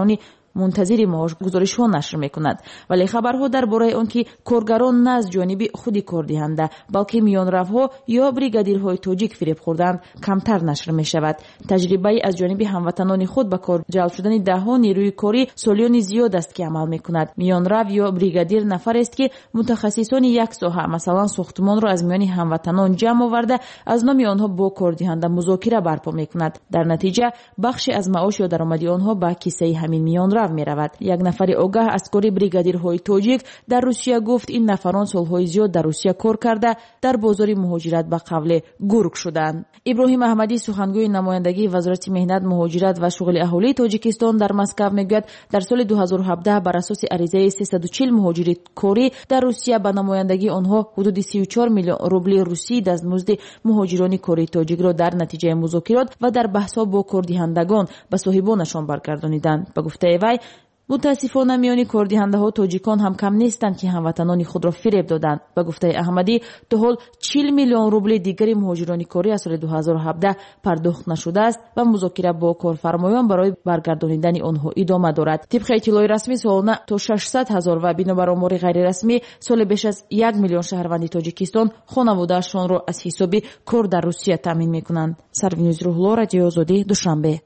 منتظر معاش گزارش‌ها نشر می‌کند، ولی خبرها درباره آن که کارگران نه از جانب خود کاردهنده بلکه میانروها یا بریگادیرهای تاجیک فریب خوردند کمتر نشر می‌شود. تجربه از جانب هموطنان خود به کار جلب شدن ده‌ها نیروی کاری سالیان زیاد است که عمل می‌کند. میانرو یا بریگادیر نفر است که متخصصان یک ساحه مثلا ساختمان را از میان هموطنان جمع آورده از نام آنها با کاردهنده مذاکره برپا می‌کند. در نتیجه بخشی از معاش یا درآمد آنها به کیسه همین میانرو می‌رود. یک نفر آگاه از کار بریگادیرهای تاجیک در روسیه گفت این نفران سال‌های زیاد در روسیه کار کرده در بازار مهاجرت به قبل گرگ شدند. ابراهیم احمدی سخنگوی نمایندگی وزارت مهنت، مهاجرت و شغل اهالی تاجیکستان در مسکو میگوید در سال 2017 بر اساس عریضه 340 مهاجر کاری در روسیه به نمایندگی آنها حدود 34 میلیون روبل روسی دستمزد مهاجران کاری تاجیک را در نتیجه مذاکرات و در بحث‌ها با کاردهندگان به صاحبانشان برگردانیدند. به گفته وی متاسفانه میان کاردهنده‌ها تاجیکان هم کم نیستند که هموطنان خود را فریب دادند. به گفته احمدی تا حال 40 میلیون روبل دیگری مهاجران کاری از سال 2017 پرداخت نشده است و مذاکره با کارفرمایان برای برگردانیدن آنها ادامه دارد. طبق اطلاع رسمی سالانه تا 600,000 و بنابر آمار غیر رسمی سال بیش از 1 میلیون شهروند تاجیکستان خانواده‌شان را از حساب کار در روسیه تامین می‌کنند. سروینوز روح‌الله، رادیو آزادی، دوشنبه.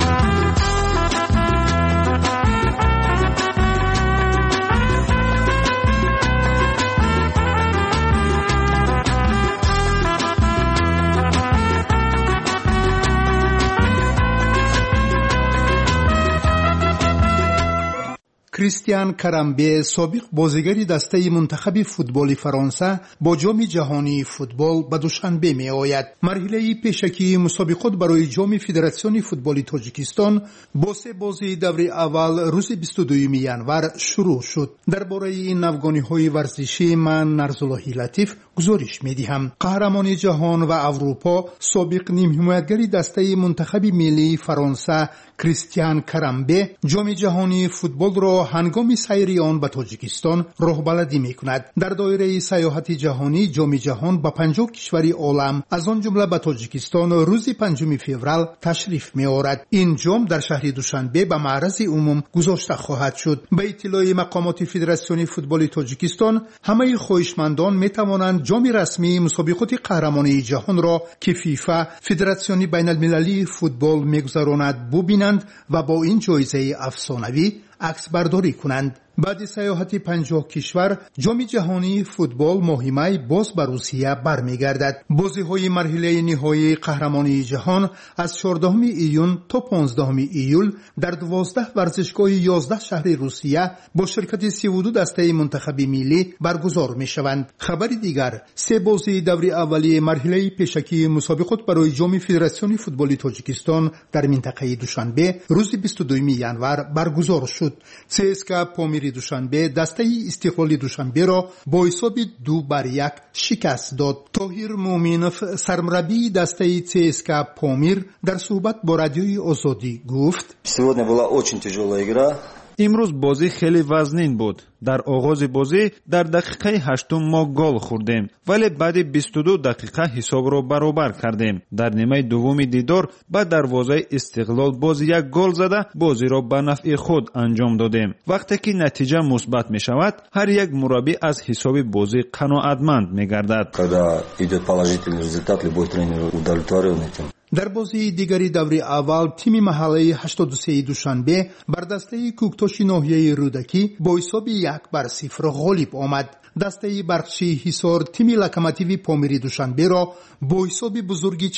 کریستیان کرامبه سابق بازیگری دسته منتخب فوتبال فرانسه با جام جهانی فوتبال به دوشنبه می آید. مرحله پیشکی مسابقات برای جام فدراسیون فوتبال تاجیکستان با 3 بازی دور اول روز 22 ینور شروع شد. درباره این افغانی‌های ورزشی من نرزاللهی لطیف گزارش می‌دهم. قهرمان جهان و اروپا سابق نیم حمایتگر دسته منتخب ملی فرانسه کریستیان کرامبه جام جهانی فوتبال را هنگام سیر آن به تاجیکستان راهبردی می‌کند. در دایره سیاحت جهانی جام جهان به 50 کشور عالم از آن جمله به تاجیکستان روز 5 فوریه تشریف می‌آورد. این جام در شهر دوشنبه به معرض عموم گذاشته خواهد شد. به اطلاع مقامات فدراسیون فوتبال تاجیکستان همه خواهشمندان می‌توانند جام رسمی مسابقات قهرمانی جهان را که فیفا فدراسیون بین‌المللی فوتبال می‌گذراند ببینند و با این جایزه افسانه‌ای عکس برداری کنند. بعد سیاحت 50 کشور جام جهانی فوتبال مهمه باز به روسیه برمیگردد. بازی‌های مرحله نهایی قهرمانی جهان از 14 ایون تا 15 ایول در 12 ورزشگاه 11 شهر روسیه با شرکت 32 دسته منتخب ملی برگزار می‌شوند. خبر دیگر 3 بازی دور اولیه مرحله پیشکی مسابقات برای جام فدراسیون فوتبال تاجیکستان در منطقه دوشنبه روز 22 ینور برگزار شد. CSKA پامیر دوشنبه دسته استقلال دوشنبه را با حساب 2-1 شکست داد. طاهر مومنوف سرمربی دسته CSKA پامیر در صحبت با رادیوی آزادی گفت: Сегодня была очень тяжелая игра. امروز بازی خیلی وزنین بود. در آغاز بازی در دقیقه 8 ما گل خوردیم ولی بعد 22 دقیقه حساب را برابر کردیم. در نیمه دوم دیدار با دروازه استقلال باز یک گل زده بازی را به نفع خود انجام دادیم. وقتی که نتیجه مثبت می شود هر یک مربی از حساب بازی قناعتمند می گردد. Когда идет положительный результат, любой тренер удовлетворен этим. در بازی دیگری دور اول تیم محله 83 دوشنبه بر دسته کوکتاش ناحیه رودکی با حساب 1-0 غالب آمد. دسته برقچی حصار تیم لوکوموتیو پامیری دوشنبه را با حساب بزرگی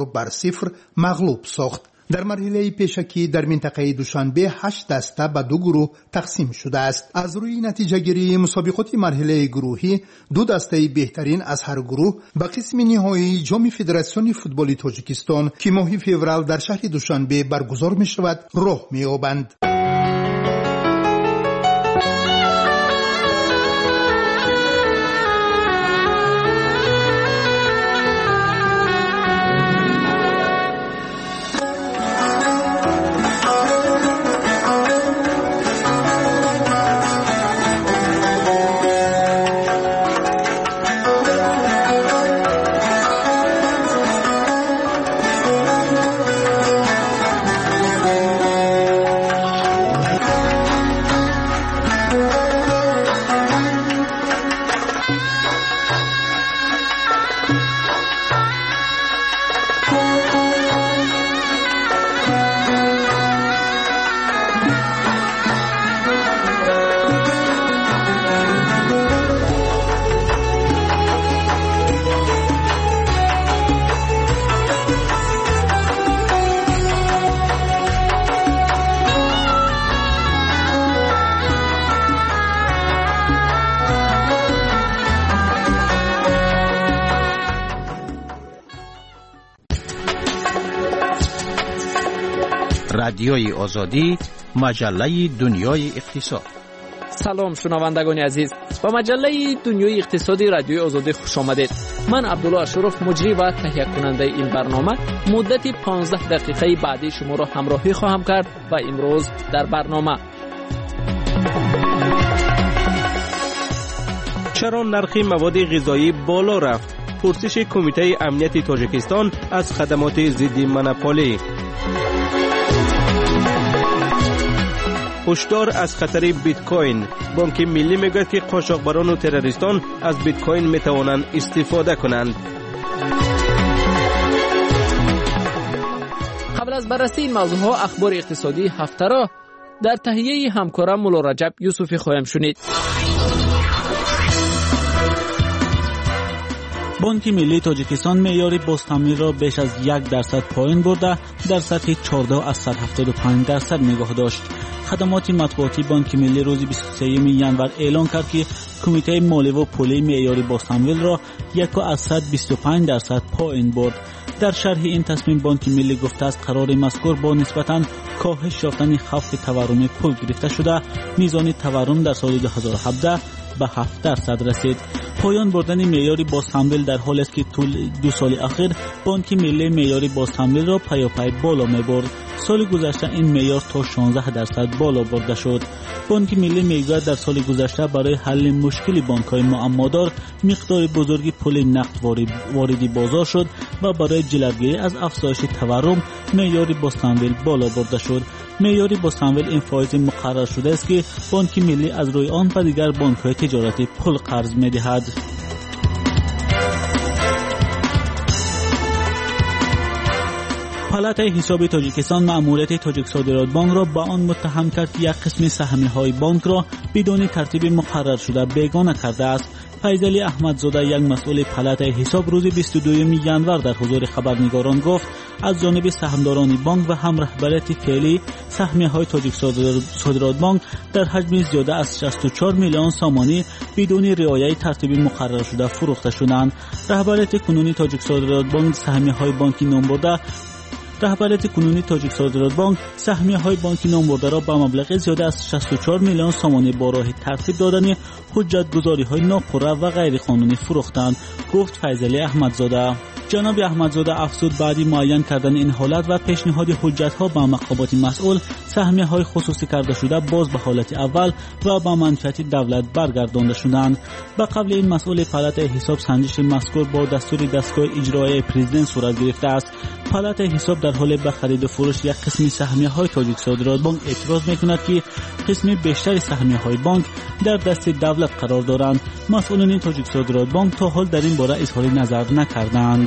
4-0 مغلوب ساخت. در مرحله پیشکی در منطقه دوشنبه 8 دسته به 2 گروه تقسیم شده است. از روی نتیجه گیری مسابقات مرحله گروهی 2 دسته بهترین از هر گروه به قسم نهایی جام فدراسیون فوتبال تاجیکستان که ماه فوریه در شهر دوشنبه برگزار می شود راه می یابند. رادیوی آزادی، مجله دنیای اقتصاد. سلام شنوندگان عزیز، با مجله دنیای اقتصادی رادیوی آزادی خوش آمدید. من عبدالله اشرف مجری و تهیه کننده این برنامه مدت 15 دقیقه بعدی شما را همراهی خواهم کرد و امروز در برنامه: چرا نرخ مواد غذایی بالا رفت؟ پرسش کمیته امنیت تاجیکستان از خدمات ضد مونوپولی. هشدار از خطر بیت کوین. بانک ملی میگوید که قاچاقبران و تروریستان از بیت کوین میتوانند استفاده کنند. قبل از بررسی این موضوعها اخبار اقتصادی هفته را در تهیه همکارم مولا رجب یوسفی خواهیم شنید. بانک ملی تاجیکستان معیار بازتمویل را بیش از 1% پایین برده در سطح 14 از 175% نگاه داشت. خدمات مطبوعاتی بانک ملی روز 23 ژانویه اعلام کرد که کمیته مالی و پولی معیار بازتمویل را 1.25% پایین برد. در شرح این تصمیم بانک ملی گفته است قرار مذکور با نسبتاً کاهش یافتن خوف تورم پول گرفته شده میزان تورم در سال 2017 به 7% رسید. پایان بردن معیار بازتمویل در حالی است که طول 2 سال اخیر بانک ملی معیار بازتمویل را پیاپی بالا می‌برد. سال گذشته این معیار تا 16% بالا برده شد. بانک ملی میگوید در سال گذشته برای حل مشکل بانک‌های معمادار مقدار بزرگی پول نقد واردی بازار شد و برای جلوگیری از افزایش تورم معیار بازتمویل بالا برده شد. معیار بازتمویل این فایز مقرر شده است که بانک ملی از روی آن به دیگر بانک‌های تجارتی پول قرض می‌دهد. پالات حساب تاجیکستان مأموریت تاجیک صادرات بانک را با آن متهم کرد که یک قسم سهمیه‌های بانک را بدون ترتیب مقرر شده بیگانه کرده است. فیضعلی احمدزاده یک مسئول پالات حساب روز 22 ژانویه در حضور خبرنگاران گفت از جانب سهامداران بانک و هم رهبریت فعلی سهمیه‌های تاجیک صادرات بانک در حجم زیاده از 64 میلیون سامانی بدون رعایت ترتیب مقرر شده فروخته شدند. رهبریت کنونی تاجیک صادرات بانک سهمیه‌های بانکی سهمیه‌های بانکی نامبرده را با مبلغ زیاده از 64 میلیون سامانی با راه ترتیب دادن حجت‌گذاری‌های ناپوره و غیر قانونی فروختند، گفت فیضعلی احمدزاده. جناب احمدزاده افزود بعدی معین کردن این حالت و پیشنهاد حجت‌ها به مقامات مسئول سهمیه‌های خصوصی کرده شده باز به حالت اول و به منفعت دولت برگردانده شدند. به قبل این مسئول پالات حساب سنجش مذکور با دستور دستگاه اجرایی پرزیدنت صورت گرفته است. پالات حساب در حال به خرید و فروش یک قسم سهمیه‌های تاجیک صادرات بانک اعتراض می‌کند که قسم بیشتر سهمیه‌های بانک در دست دولت قرار دارند. مسئولین تاجیک صادرات بانک تا حال در این باره اظهار نظر نکردند.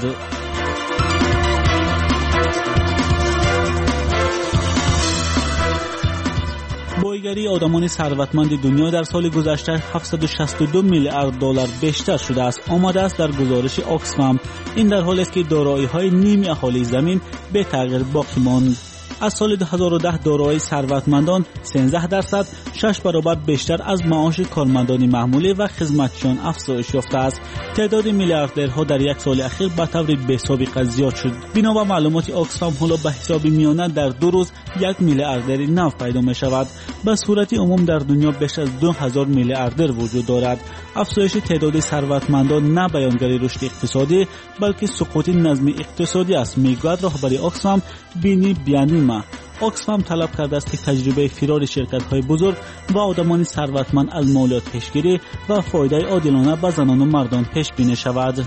بایگری آدمان ثروتمند دنیا در سال گذشته 762 میلیارد دلار بیشتر شده است، آمده است در گزارش آکسفم. این در حالی است که دارایی‌های نیمی اهالی زمین به تغییر باقی ماند. از سال 2010 دارایی ثروتمندان 13% 6 برابر بیشتر از معاش کارمندان معمولی و خدمتیان افزایش یافته است. تعداد میلیاردرها در یک سال اخیر به طور بی‌سابقه زیاد شد. بنا به معلومات آکسفام حالا به حساب میانه در 2 روز 1 میلیاردر نو پیدا می شود. به صورت عموم در دنیا بیش از 2000 میلیاردر وجود دارد. افزایش تعداد ثروتمندان نه بیانگر رشد اقتصادی بلکه سقوط نظم اقتصادی است، میگوید رهبر آکسفام بینی بیانیما. آکسفام طلب کرده است که تجربه فرار شرکت‌های بزرگ و آدمان ثروتمند از مالیات پیشگیری و فایده عادلانه به زنان و مردان پیش بینی شود.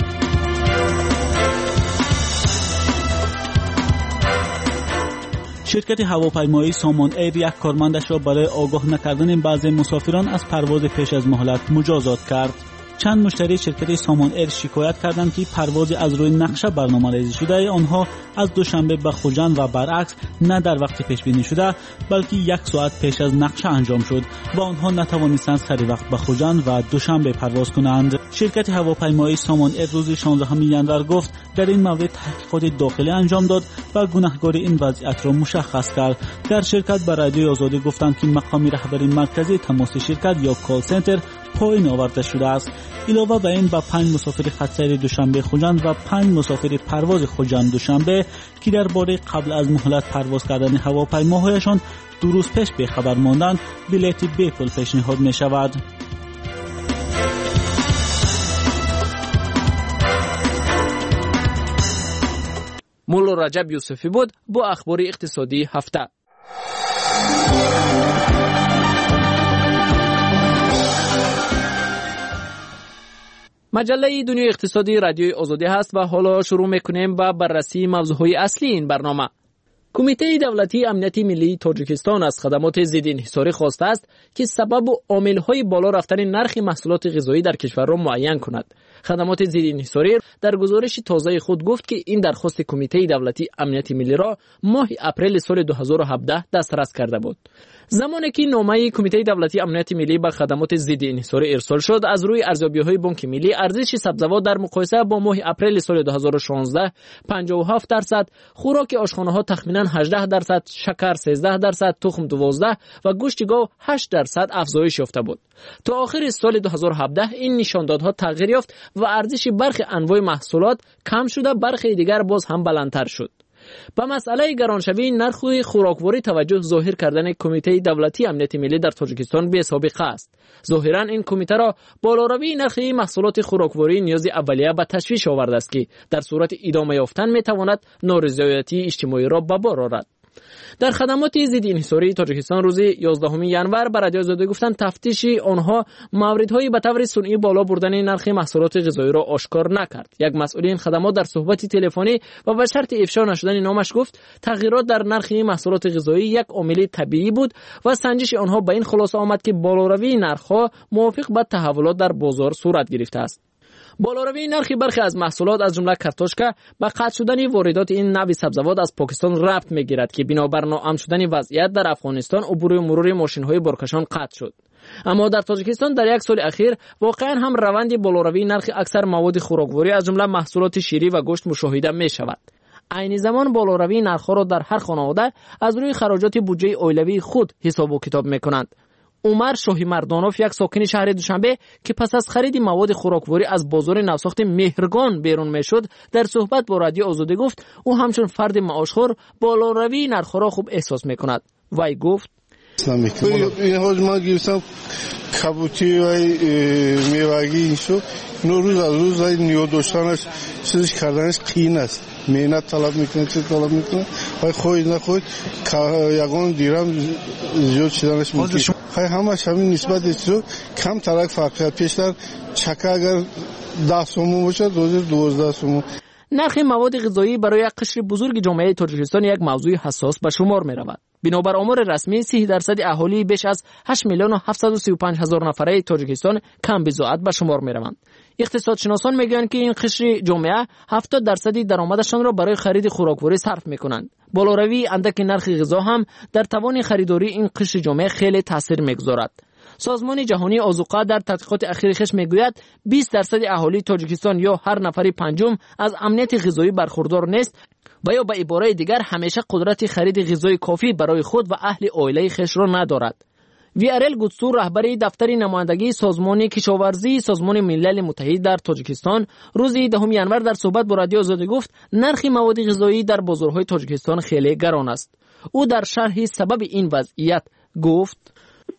شرکت هواپیمایی سامان ایر یک کارمندش را برای آگاه نکردن بعضی مسافران از پرواز پیش از مهلت مجازات کرد. چند مشتری شرکت سامان ایر شکایت کردند که پرواز از روی نقشه برنامه‌ریزی شده آنها از دوشنبه به خوجند و برعکس نه در وقت پیش بینی شده بلکه 1 ساعت پیش از نقشه انجام شد و آنها نتوانستند سری وقت به خوجند و دوشنبه پرواز کنند. شرکت هواپیمایی سامان ایر روز 16 ژانویه گفت در این مورد تحقیقات داخلی انجام داد و گناهکار این وضعیت را مشخص کرد. در شرکت به رادیوی آزادی گفتند که مقام رهبری مرکزی تماس شرکت یا کال سنتر پایین آورده شده است. علاوه بر این به 5 مسافر خط سیر دوشنبه خوجند و 5 مسافر پرواز خوجند دوشنبه که درباره قبل از مهلت پرواز کردن هواپیماهایشان 2 روز پیش به خبر ماندند بلیط بی پول پیشنهاد می شود. مولا رجب یوسفی بود با اخبار اقتصادی هفته. مجله دنیای اقتصادی رادیوی آزادی هست و حالا شروع میکنیم با بررسی موضوعهای اصلی این برنامه. کمیته دولتی امنیت ملی تاجیکستان از خدمات ضد انحصاری خواسته است که سبب و عامل‌های بالا رفتن نرخ محصولات غذایی در کشور را معین کند. خدمات ضد انحصاری در گزارش تازه خود گفت که این درخواست کمیته دولتی امنیت ملی را ماه اپریل سال 2017 دسترس کرده بود. زمانی که نامه کمیته دولتی امنیت ملی به خدمات ضد انحصاری ارسال شد، از روی ارزیابی‌های بانک ملی ارزش سبزیجات در مقایسه با ماه اپریل سال 2016 57%، خوراک آشخانه‌ها تخمیناً 18%، شکر 13%، تخم 12% و گوشت گاو 8% افزایش یافته بود. تا آخر سال 2017 این نشاندادها تغییر یافت و ارزش برخی انواع محصولات کم شده، برخی دیگر باز هم بلندتر شد. به مسئله گرانشوی نرخ خوراکواری توجه ظاهر کردن کمیته دولتی امنیت ملی در تاجیکستان بی سابقه است. ظاهرا این کمیته را بالاروی نرخ محصولات خوراکواری نیاز اولیه به تشویش آورده است که در صورت ادامه یافتن می تواند نارضایتی اجتماعی را به بار آورد. در خدمات ضد انحصاری تاجیکستان روز 11 ینور به رادیو آزادی گفتند تفتیش آنها موردهای به طور صنعی بالا بردن نرخ محصولات غذایی را آشکار نکرد. یک مسئول این خدمات در صحبت تلفنی و به شرط افشا نشدن نامش گفت تغییرات در نرخ محصولات غذایی یک عامل طبیعی بود و سنجش آنها به این خلاصه آمد که بالاروی نرخ‌ها موافق به تحولات در بازار صورت گرفته است. بالاروی نرخ برخی از محصولات از جمله کارتوشکا با قطع شدن واردات این نوع سبزیجات از پاکستان ربط می‌گیرد که بنابر ناامن شدن وضعیت در افغانستان عبور و مرور ماشین‌های بارکشان قطع شد. اما در تاجیکستان در یک سال اخیر واقعا هم روند بالاروی نرخ اکثر مواد خوراکواری از جمله محصولات شیری و گوشت مشاهده می‌شود. عین زمان بالاروی نرخ‌ها را در هر خانواده از روی خراجات بودجه اولیوی خود حساب و کتاب می‌کنند. عمر شاهی مردانوف یک ساکن شهر دوشنبه که پس از خرید مواد خوراکواری از بازار نوساخت مهرگان بیرون میشد در صحبت با رادیو آزادی گفت او همچون فرد معاشخور بالاروی نرخ‌ها را خوب احساس میکند. وی گفت این ما گرفتم کبوتی و میوگی اینشو اینو روز از روز نیو داشتنش چیزش کردنش قین است. مهنت طلب میکنه، چه طلب میکنه، خواهی خواهی نخواهی یگان دیرم زیاد شدنش ممکن. خواهی همش همین نسبت ایستو کم ترک فرقیت پیشتر چکه اگر 10 سومو باشد 12 سومو. نرخ مواد غذایی برای یک قشر بزرگ جامعه تاجیکستان یک موضوع حساس به شمار می رود. بنابر آمار رسمی 30% اهالی بیش از 8 میلیون و 735 هزار نفره تاجیکستان کم بضاعت به شمار می روند. اقتصادشناسان میگویند که این قشر جامعه 70% درآمدشان را برای خرید خوراکواری صرف میکنند. بالاروی اندک نرخ غذا هم در توان خریداری این قشر جامعه خیلی تاثیر میگذارد. سازمان جهانی آذوقه در تحقیقات اخیر خود میگوید 20% اهالی تاجیکستان یا هر نفری پنجم از امنیت غذایی برخوردار نیست و یا به عباره دیگر همیشه قدرت خرید غذای کافی برای خود و اهل عائله خویش را ندارد. ویارل گوتسو رهبر دفتر نمایندگی سازمان کشاورزی سازمان ملل متحد در تاجیکستان روز 10 ینور در صحبت با رادیو آزادی گفت نرخ مواد غذایی در بازارهای تاجیکستان خیلی گران است. او در شرح سبب این وضعیت گفت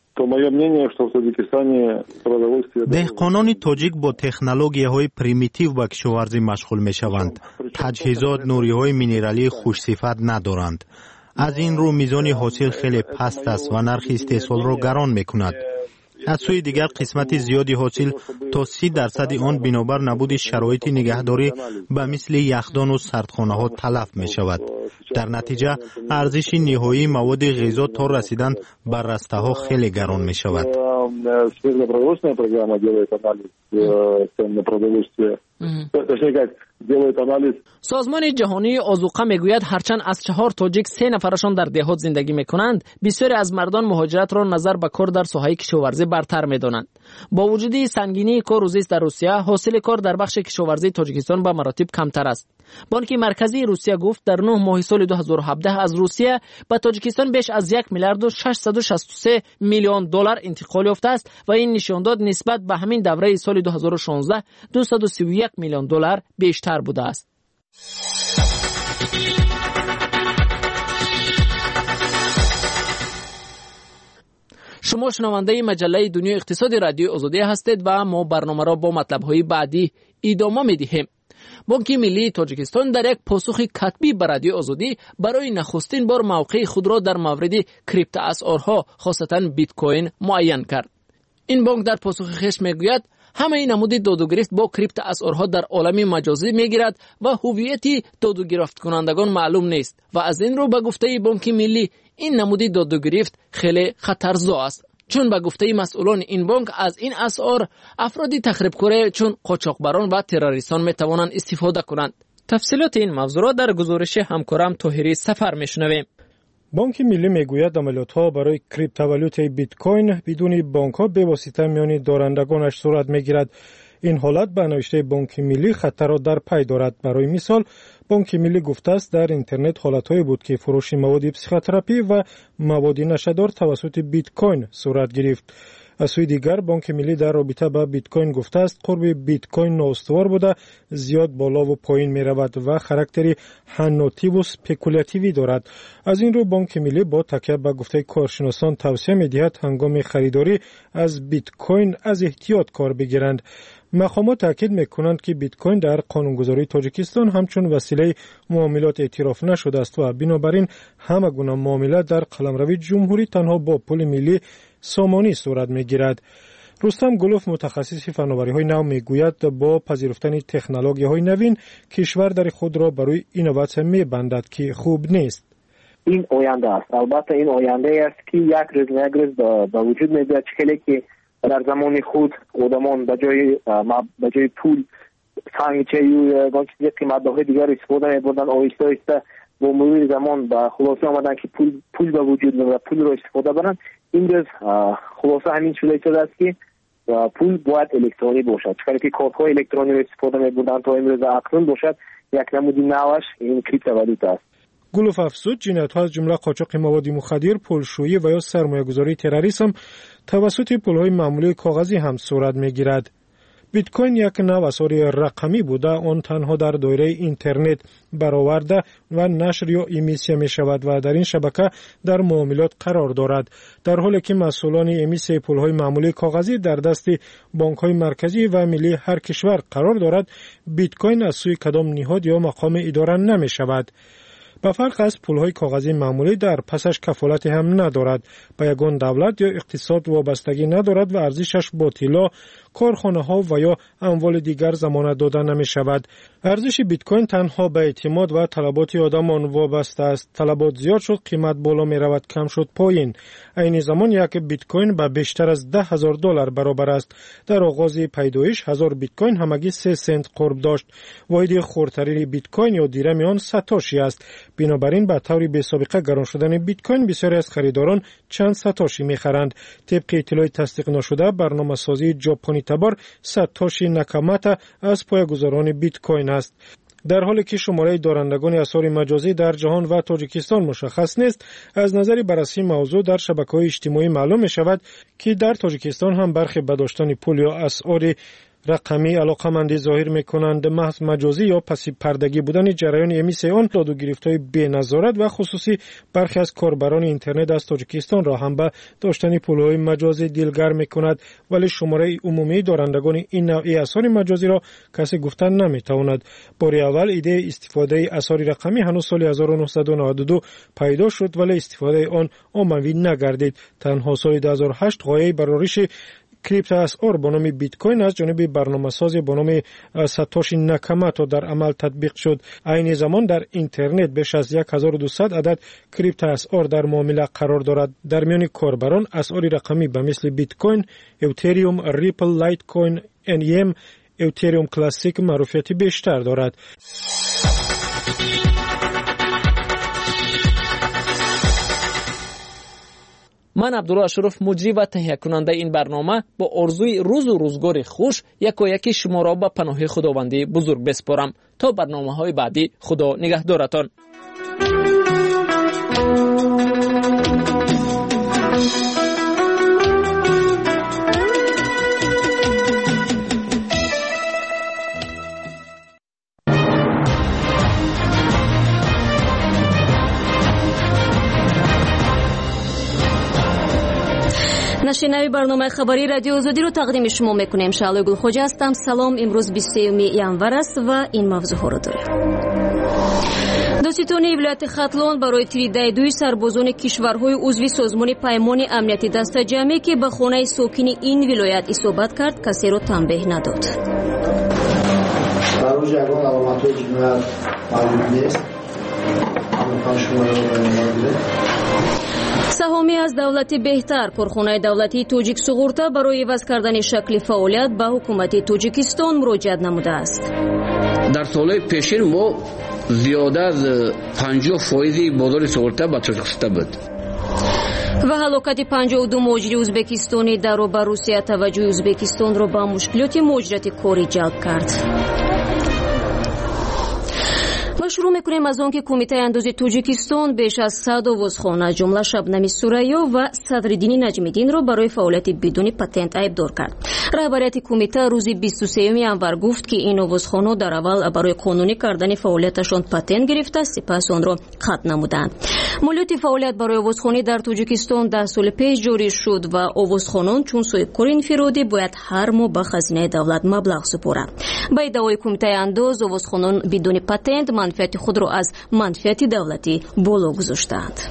دهقانان تاجیک با تکنولوژی‌های پریمیتیو به کشاورزی مشغول می‌شوند. تجهیزات نوری‌های مینرالی خوش‌صفت ندارند. از این رو میزان حاصل خیلی پست است و نرخ استحصال را گران می‌کند. از سوی دیگر قسمت زیادی حاصل تا 30% آن بنابر نبود شرایط نگهداری به مثل یخدان و سردخانه‌ها تلف می‌شود. در نتیجه ارزش نهایی مواد غذا تا رسیدن به رسته‌ها خیلی گران می‌شود. سازمان جهانی آذوقه میگوید هرچند از 4 تاجیک 3 نفرشان در دهات زندگی میکنند، بسیاری از مردان مهاجرت را نظر به کار در ساحه کشاورزی برتر میدانند. با وجود سنگینی کار و زیست در روسیه، حاصل کار در بخش کشاورزی تاجیکستان به مراتب کمتر است. بانک مرکزی روسیه گفت در 9 ماه سال 2017 از روسیه به تاجیکستان بیش از 1 میلیارد و 663 میلیون دلار انتقال یافته است و این نشان داد نسبت به همین دوره سال 2016 231 میلیون دلار بیشتر بوده است. شما شنونده مجله دنیای اقتصادی رادیو آزادی هستید و ما برنامه را با مطلب‌های بعدی ادامه می‌دهیم. بانک ملی تاجیکستان در یک پاسخ کتبی به رادیو آزادی برای نخستین بار موقع خود را در مورد کریپتواسعارها خاصتاً بیت کوین معین کرد. این بانک در پاسخ خویش میگوید همه این نمود داد و گرفت با کریپتواسعارها در عالم مجازی میگیرد و هویت داد و گرفت کنندگان معلوم نیست و از این رو به گفته بانک ملی این نمود داد و گرفت خیلی خطرزا است، چون به گفته مسئولان این بانک از این اسعار افرادی تخریبکار چون قاچاقبران و تروریستان میتوانند استفاده کنند. تفصیلات این موضوع را در گزارش همکارم طاهری سفر میشنویم. بانک ملی میگوید عملیات‌ها برای کریپتووالوت بیت کوین بدون بانک‌ها به واسطه میان دارندگانش صورت میگیرد. این حالت به نوشته بانک ملی خطر را در پی دارد. برای مثال بانک ملی گفته است در اینترنت حالت‌هایی بود که فروش مواد پسیخوتراپی و مواد نشه‌دار توسط بیت کوین صورت گرفت. از سوی دیگر بانک ملی در رابطه با بیت کوین گفته است قرب بیت کوین نااستوار بوده، زیاد بالا و پایین می رود و خاراکتری حناتی و سپکولاتیوی دارد. از این رو بانک ملی با تکیه به گفته کارشناسان توصیه می دهد هنگام خریداری از بیت کوین از احتیاط کار بگیرند. مقامات تاکید میکنند که بیت کوین در قانونگذاری تاجیکستان همچون وسیله معاملات اعتراف نشده است و بنابراین همه گونه معامله در قلمرو جمهوری تنها با پول ملی سامانی صورت میگیرد. رستم گلوف متخصص فناوری‌های نو میگوید با پذیرفتن تکنولوژی‌های نوین کشور در خود را برای اینوواسیون میبندد که خوب نیست. این آینده است. البته این آینده است که یک روز به وجود میاد که در زمان خود آدمان به جای پول سنگچه یا چیزی قیمت‌های دیگر استفاده می‌بردن. آهسته آهسته با مرور زمان به خلاصه آمدن که پول به وجود و پول را استفاده برن. این روز خلاصه همین شده است که پول باید الکترونی باشد، چون که کارت‌های الکترونی را استفاده می‌بردن تا امروز اکنون باشد یک نمودی نوش این کریپتووالوت است. گلوف افزود جنایت‌ها از جمله قاچاق مواد مخدر، پولشویی و یا سرمایه‌گذاری تروریسم توسط پول‌های معمولی کاغذی هم صورت می‌گیرد. بیت کوین یک نوع اسعار رقمی بوده، آن تنها در دایره اینترنت برآورده و نشر یا امیسیه می شود و در این شبکه در معاملات قرار دارد، در حالی که مسئولان امیسیه پول‌های معمولی کاغذی در دست بانک‌های مرکزی و ملی هر کشور قرار دارد. بیت کوین از سوی کدام نهاد یا مقام اداره نمی شود. به فرق از پول‌های کاغذی معمولی در پسش کفالت هم ندارد، به یگان دولت یا اقتصاد وابستگی ندارد و ارزشش با طلا، کارخانه‌ها و یا اموال دیگر ضمانت داده نمی‌شود. ارزش بیت کوین تنها به اعتماد و طلبات آدمان وابسته است. طلبات زیاد شد، قیمت بالا می‌رود، کم شد پایین. عین زمان یک بیت کوین به بیشتر از $10,000 برابر است. در آغاز پیدایش 1000 بیت کوین همگی 3 سنت قرب داشت. واحد خردترین بیت کوین یا دیرم آن ساتوشی است. بنابراین به طور بی‌سابقه گران شدن بیت کوین بسیاری از خریداران چند ساتوشی می‌خرند. طبق اطلاعات تصدیق نشده برنامه‌سازی ژاپنی تبار ساتوشی ناکاماتا از پایه‌گذاران بیت کوین است. در حالی که شماره دارندگان اسعار مجازی در جهان و تاجیکستان مشخص نیست، از نظر بررسی موضوع در شبکه‌های اجتماعی معلوم می‌شود که در تاجیکستان هم برخی به داشتن پول یا اسعار رقمی علاقمندی ظاهر می‌کنند. محض مجازی یا پسی پردگی بودن جریان امیسیه آن داد و گرفت‌های بی‌نظارت و خصوصی برخی از کاربران اینترنت از تاجیکستان را هم به داشتن پول‌های مجازی دلگرم می‌کند، ولی شماره عمومی دارندگان این نوع اسعار مجازی را کسی گفتن نمی‌تواند. بار اول ایده استفاده اسعار رقمی هنوز سال 1992 پیدا شد، ولی استفاده آن عمومی نگردید. تنها سال 2008 غایه برآورش کریپتواسعار به نام بیت کوین از جانب برنامه‌ساز به نام ساتوشی ناکاماتا در عمل تطبیق شد. عین زمان در اینترنت بیش از 1200 عدد کریپتواسعار در معامله قرار دارد. در میان کاربران اسعار رقمی به مثل بیت کوین، اتریوم، ریپل، لایت کوین، NEM، ایتریوم کلاسیک معروفیت بیشتر دارد. من عبدالله اشرف مجری و تهیه کننده این برنامه با آرزوی روز و روزگار خوش یکی شما را به پناه خداوندی بزرگ بسپارم تا برنامه‌های بعدی. خدا نگهدارتان. نشنوی برنامه خبری رادیو آزادی رو تقدیم شما میکنیم. شعله گلخوجه هستم. سلام. امروز 23 январ است و این موضوع ها رو داریم. دادستان ولایت ختلان برای تیری سربازان کشورهای عضو سازمان پیمان امنیتی دسته‌جمعی که به خانه ساکن این ولایت اصابت کرد کسی را تنبیه نداد. برای جوان علامت‌های جنایت معلوم نیست. سهامی از دولت بهتر کارخانه دولتی توجیک سغورتا برای عوض کردن شکل فعالیت به حکومت تاجیکستان مراجعت نموده است. در سالهای پیشین ما زیاده از 50% بازار سغورتا به تاجیکستان بود. و هلاکت 52 مهاجر ازبکستانی در و بر روسیه توجه ازبکستان را به مشکلات مهاجرت کاری جلب کرد. شروع میکنیم از آن که کمیته اندازی تاجیکستان بیش از 100 عضوخانه جمله شبنم سوریا و صدرالدین نجمیدین را برای فعالیت بدون پتنت عیبدار کرد. رهبریت کمیته روز 23 январ گفت که این عضوخانه در اول برای قانونی کردن فعالیتشان پتنت گرفته سپس آن را قطع نمودند. مالیات فعالیت برای عضوخانه در تاجیکستان 10 سال پیش جاری شد و عضوخانان چون سوی کار انفرادی باید هر ماه به خزینه دولت مبلغ سپارند. با ادعای کمیته انداز عضوخانان بدون پتنت منفعت خود را از منفعت دولتی بالا گذاشتند.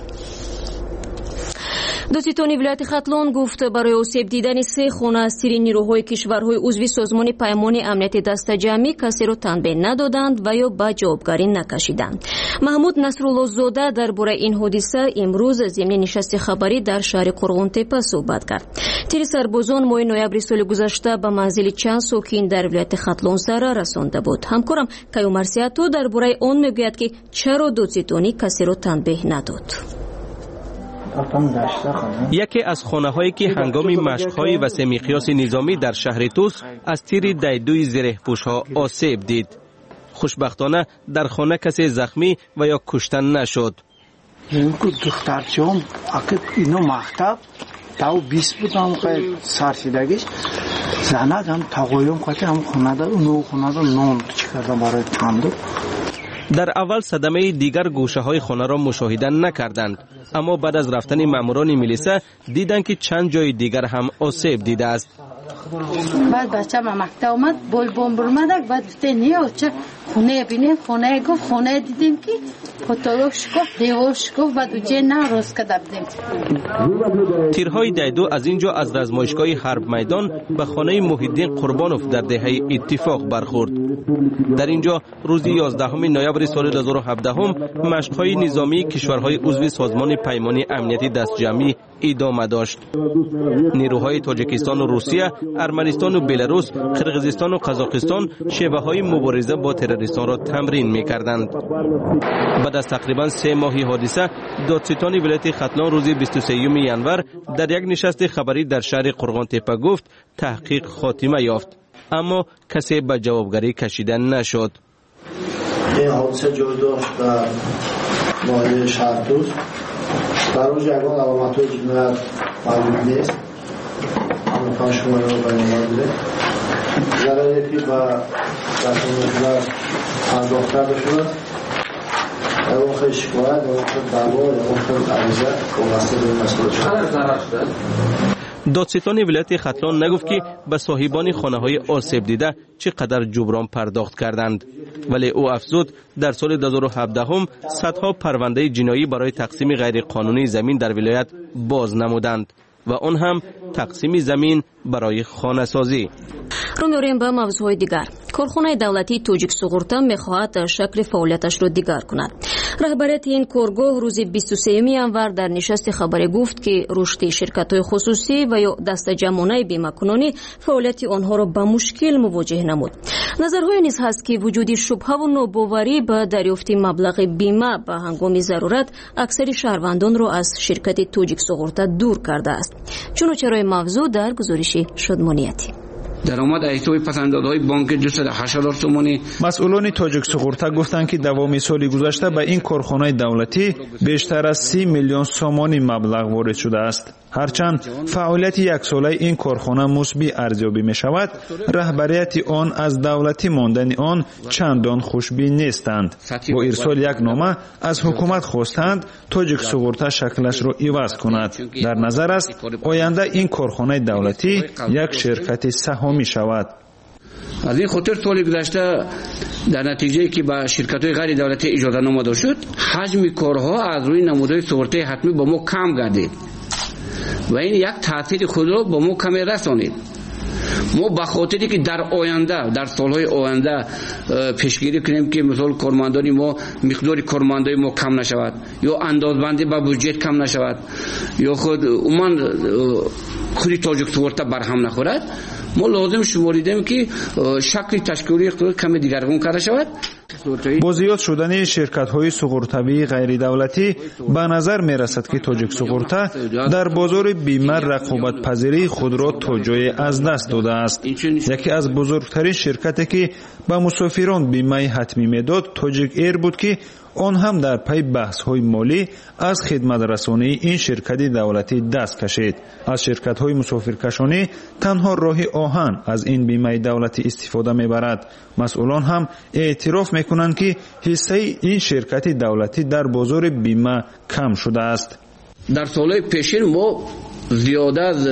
دادستان ولایت ختلان گفت برای آسیب دیدن 3 خانه از تیر نیروهای کشورهای عضو سازمان پیمان امنیتی دسته‌جمعی کسی را تنبیه ندادند و یا به جوابگاری نکشیدند. محمود نصرالله زاده درباره این حادثه امروز ضمن نشست خبری در شهر قرغن‌تپه صحبت کرد. تیر سربازان ماه نوامبر سال گذشته به منزل چند ساکن در ولایت ختلان ضرر رسانده بود. همکارم کیومرسیاتو درباره آن میگوید که چرا دادستانی کسی را تنبیه نداد. یکی از خانه‌هایی که هنگام مشق‌های وسیع مقیاس نظامی در شهر توس از تیر دیدوی زره‌پوش‌ها آسیب دید. خوشبختانه در خانه کسی زخمی و یا کشته نشد. دخترچه‌ام اگه اینو مکتب تاو 20 بودم خیلی سرشیدگیش زنم تقویم که هم خونه اونو خونه نام چی کردم برای تندو. در اول صدمه دیگر گوشه های خانه را مشاهده نکردند، اما بعد از رفتن ماموران میلیسا دیدند که چند جای دیگر هم آسیب دیده است. بعد بچه ما مکتب اومد بول بمب اومد بعد نیا چه خونه بینیم خونه گفت خونه دیدیم که پتولوگش گفت دیوارش گفت بعد جه نه روز کردیم. تیرهای دیدو از اینجا از رزمایشگاه حرب میدان به خانه محیدین قربانوف در دهه اتفاق برخورد. در اینجا روز 11 نوامبر سال 2017 مشق‌های نظامی کشورهای عضو سازمان پیمان امنیتی دسته‌جمعی ادامه داشت. نیروهای تاجیکستان و روسیه، ارمنستان و بلاروس، قرقیزستان و قزاقستان شیوه‌های مبارزه با تروریستان را تمرین می‌کردند. بعد از تقریباً 3 ماهی حادثه، دادستان ولایت ختلان روز 23 январ در یک نشست خبری در شهر قرغن‌تپه گفت تحقیق خاتمه یافت، اما کسی به جوابگری کشیده نشد. این حادثه جای داشت در ناحیه شهر توس. برای جوان علامت‌های جنایت معلوم نیست. اما پنج شماره رو بیان بوده. ضرری که به رسانه‌ها پرداخت کرده شده یا وقت شکایت یا وقت دعوا یا وقت عریضه وابسته به مسئول شده. دادستان ولایت ختلان نگفت که به صاحبان خانه‌های آسیب دیده چقدر جبران پرداخت کردند، ولی او افزود در سال 2017 صدها پرونده جنایی برای تقسیم غیرقانونی زمین در ولایت باز نمودند و آن هم تقسیم زمین برای خانه سازی. رو می‌ریم به موضوعهای دیگر. کارخانه دولتی توجیک سغورتا می‌خواهد شکل فعالیتش را دیگر کند. راهبریت این کارگاه روز 23 январ در نشست خبری گفت که رشد شرکت‌های خصوصی و یا دست جمعانه بیمه کنانی فعالیت آنها را با مشکل مواجه نمود. نظرهای نیز هست که وجود شبهه و ناباوری به دریافت مبلغ بیمه به هنگام ضرورت اکثر شهروندان را از شرکت توجیک سغورتا دور کرده است. چنانچه موضوع در گزارش شادمانیتی. درآمد ایتوی پسندازهای بانک 280,000 تومانی. مسئولان تاجیک سغورتا گفتند که دوام سال گذشته به این کارخانه دولتی بیشتر از 30 میلیون سومانی مبلغ وارد شده است. هرچند فعالیت یک ساله این کارخانه مثبت ارزیابی می شود، رهبریت آن از دولتی ماندن آن چندان خوشبین نیستند. با ارسال یک نامه از حکومت خواستند تاجیک سغورتا شکلش را عوض کند. در نظر است آینده این کارخانه دولتی یک شرکت سهامی شود. از این خاطر سال گذشته در نتیجه که با شرکت‌های غیر دولتی اجازه نامه داده شد، حجم کارها از روی نمودهای سغورتای حتمی با ما کم گردید و این یک تاثیر خود را با ما کمی رسانید. ما به خاطری که در آینده در سالهای آینده پیشگیری کنیم که مثلا کارمندان ما مقدار کارمندای ما کم نشود یا اندازبندی به بودجه کم نشود یا خود عموما خود تاجیک سغورتا برهم نخورد، ما لازم شماریدیم که شکل تشکیلی اقتصاد کمی دیگرگون کرده شود. با زیاد شدن شرکت‌های سغورتایی غیر دولتی به نظر می‌رسد که تاجیک سغورتا در بازار بیمه رقابت پذیری خود را تا جای از دست داده است. یکی از بزرگترین شرکتی که به مسافران بیمه حتمی میداد تاجیک ایر بود که آن هم در پی بحث‌های مالی از خدمت رسانی این شرکت دولتی دست کشید. از شرکت‌های مسافرکشانی تنها راه آهن از این بیمه دولتی استفاده می‌برد. مسئولان هم اعتراف می‌کنند که حصه این شرکت دولتی در بازار بیمه کم شده است. در سالهای پیشین ما زیاده از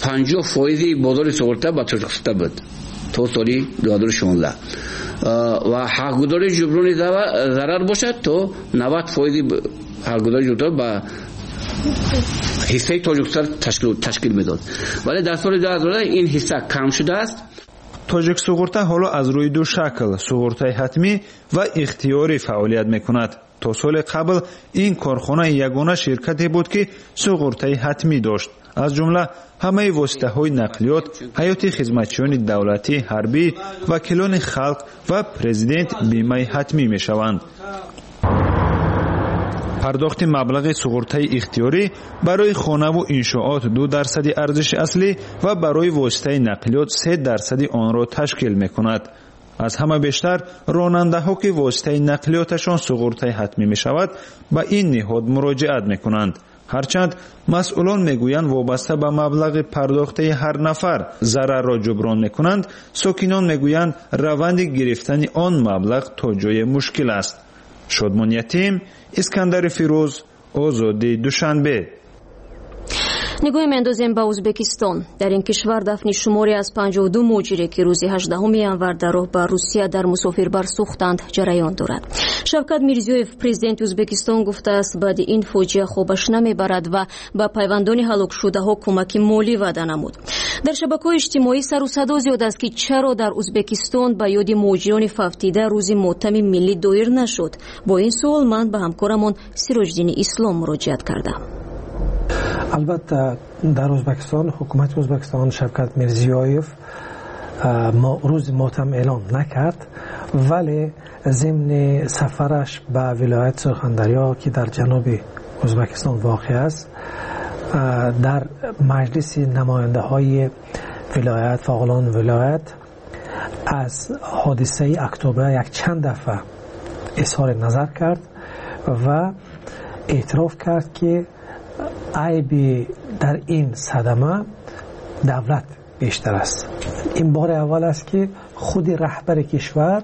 50% بازار سغورتا به تاجیکستان بود تا سال 2016 و حقگزاری جبران ضرر باشد تا 90% حقگزاری جبران به حصه تاجیکستان تشکیل میداد، ولی در سال 2000 این حصه کم شده است. تاجیک سغورتا حالا از روی دو شکل سغورتای حتمی و اختیاری فعالیت میکند. تا سال قبل این کارخانه یگانه شرکتی بود که سغورتای حتمی داشت. از جمله همه واسطه‌های نقلیات، حیات خدمتچیان دولتی، حربی، وکیلان خلق و پرزیدنت بیمه حتمی میشوند. پرداخت مبلغ سغورتای اختیاری برای خانه و انشاءات 2% ارزش اصلی و برای واسطه نقلیات 3% آن را تشکیل میکند. از همه بیشتر راننده ها که واسطه نقلیاتشان سغورتای حتمی می شود به این نهاد مراجعت می کنند. هرچند مسئولان میگویند وابسته به مبلغ پرداخته هر نفر ضرر را جبران می کنند، ساکنان میگویند روند گرفتن آن مبلغ تا جای مشکل است. شادمان یتیم، اسکندر فیروز، آزادی دوشنبه. نگاه می‌اندازیم به ازبکستان. در این کشور دفن شماری از 52 مهاجر که روز 18 январ در راه به روسیه در مسافربر سوختند جریان دارد. شوکت میرزیویف پرزیدنت ازبکستان گفته است بعد این فاجعه خوابش نمیبرد و به پیوندان هلاک شده‌ها کمک مالی وعده نمود. در شبکه‌های اجتماعی سر و صدا زیاد است که چرا در ازبکستان به یاد مهاجران فوتیده روز ماتم ملی دایر نشد. با این سوال من به همکارمان سیراجدین اسلام مراجعت کردم. البته در ازبکستان حکومت ازبکستان شوکت میرزیویف روز ماتم اعلان نکرد، ولی ضمن سفرش به ولایت سرخندریا که در جنوب ازبکستان واقع است در مجلس نماینده های ولایت فعالان ولایت از حادثه اکتبر یک چند دفعه اظهار نظر کرد و اعتراف کرد که عیب در این صدمه دولت بیشتر است. این بار اول است که خود رهبر کشور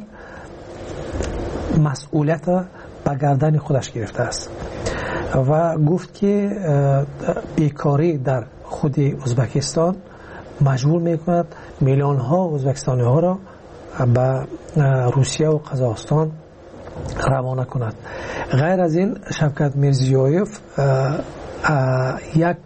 مسئولیت به گردن خودش گرفته است و گفت که بیکاری در خود ازبکستان مجبور میکند میلیون ها ازبکستانی ها را به روسیه و قزاقستان روانه کند. غیر از این شوکت میرزیویف یک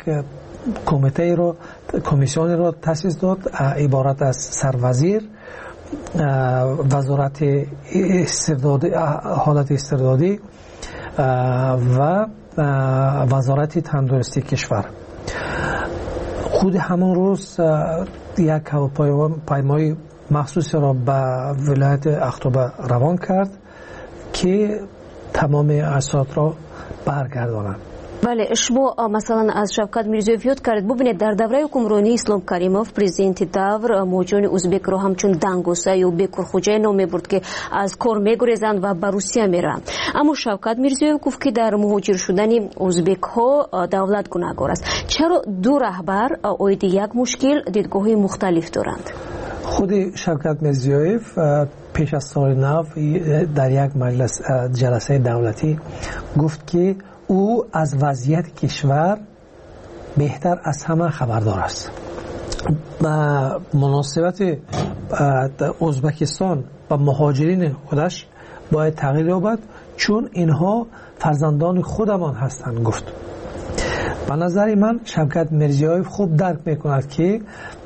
کمیسیون را تأسیس داد عبارت از سروزیر، وزارت استردادی، حالت استردادی و وزارت تندرستی کشور. خود همون روز یک هواپیمای مخصوص را به ولایت اختوبه روان کرد که تمام اسناد را برگردانند. بله، شما مثلا از شوکت میرزیویف یاد کردید. ببینید در دوره حکمرانی اسلام کریموف پرزیدنت دور موجان ازبک رو همچون دنگوسه یا بکرخوجه نام میبرد که از کار میگریزند و به روسیه میرن. اما شوکت میرزیویف گفت که در مهاجر شدن ازبک ها دولت گناهکار است. چرا دو رهبر اوید یک مشکل دیدگاه مختلف دارند؟ خود شوکت میرزیویف پیش از سال نو در یک مجلس جلسه دولتی گفت که او از وضعیت کشور بهتر از همه خبردار است. با مناسبت ازبکستان و مهاجرین خودش باید تغییر یابد چون اینها فرزندان خودمان هستند گفت. به نظر من شوکت میرزیویف خوب درک میکند که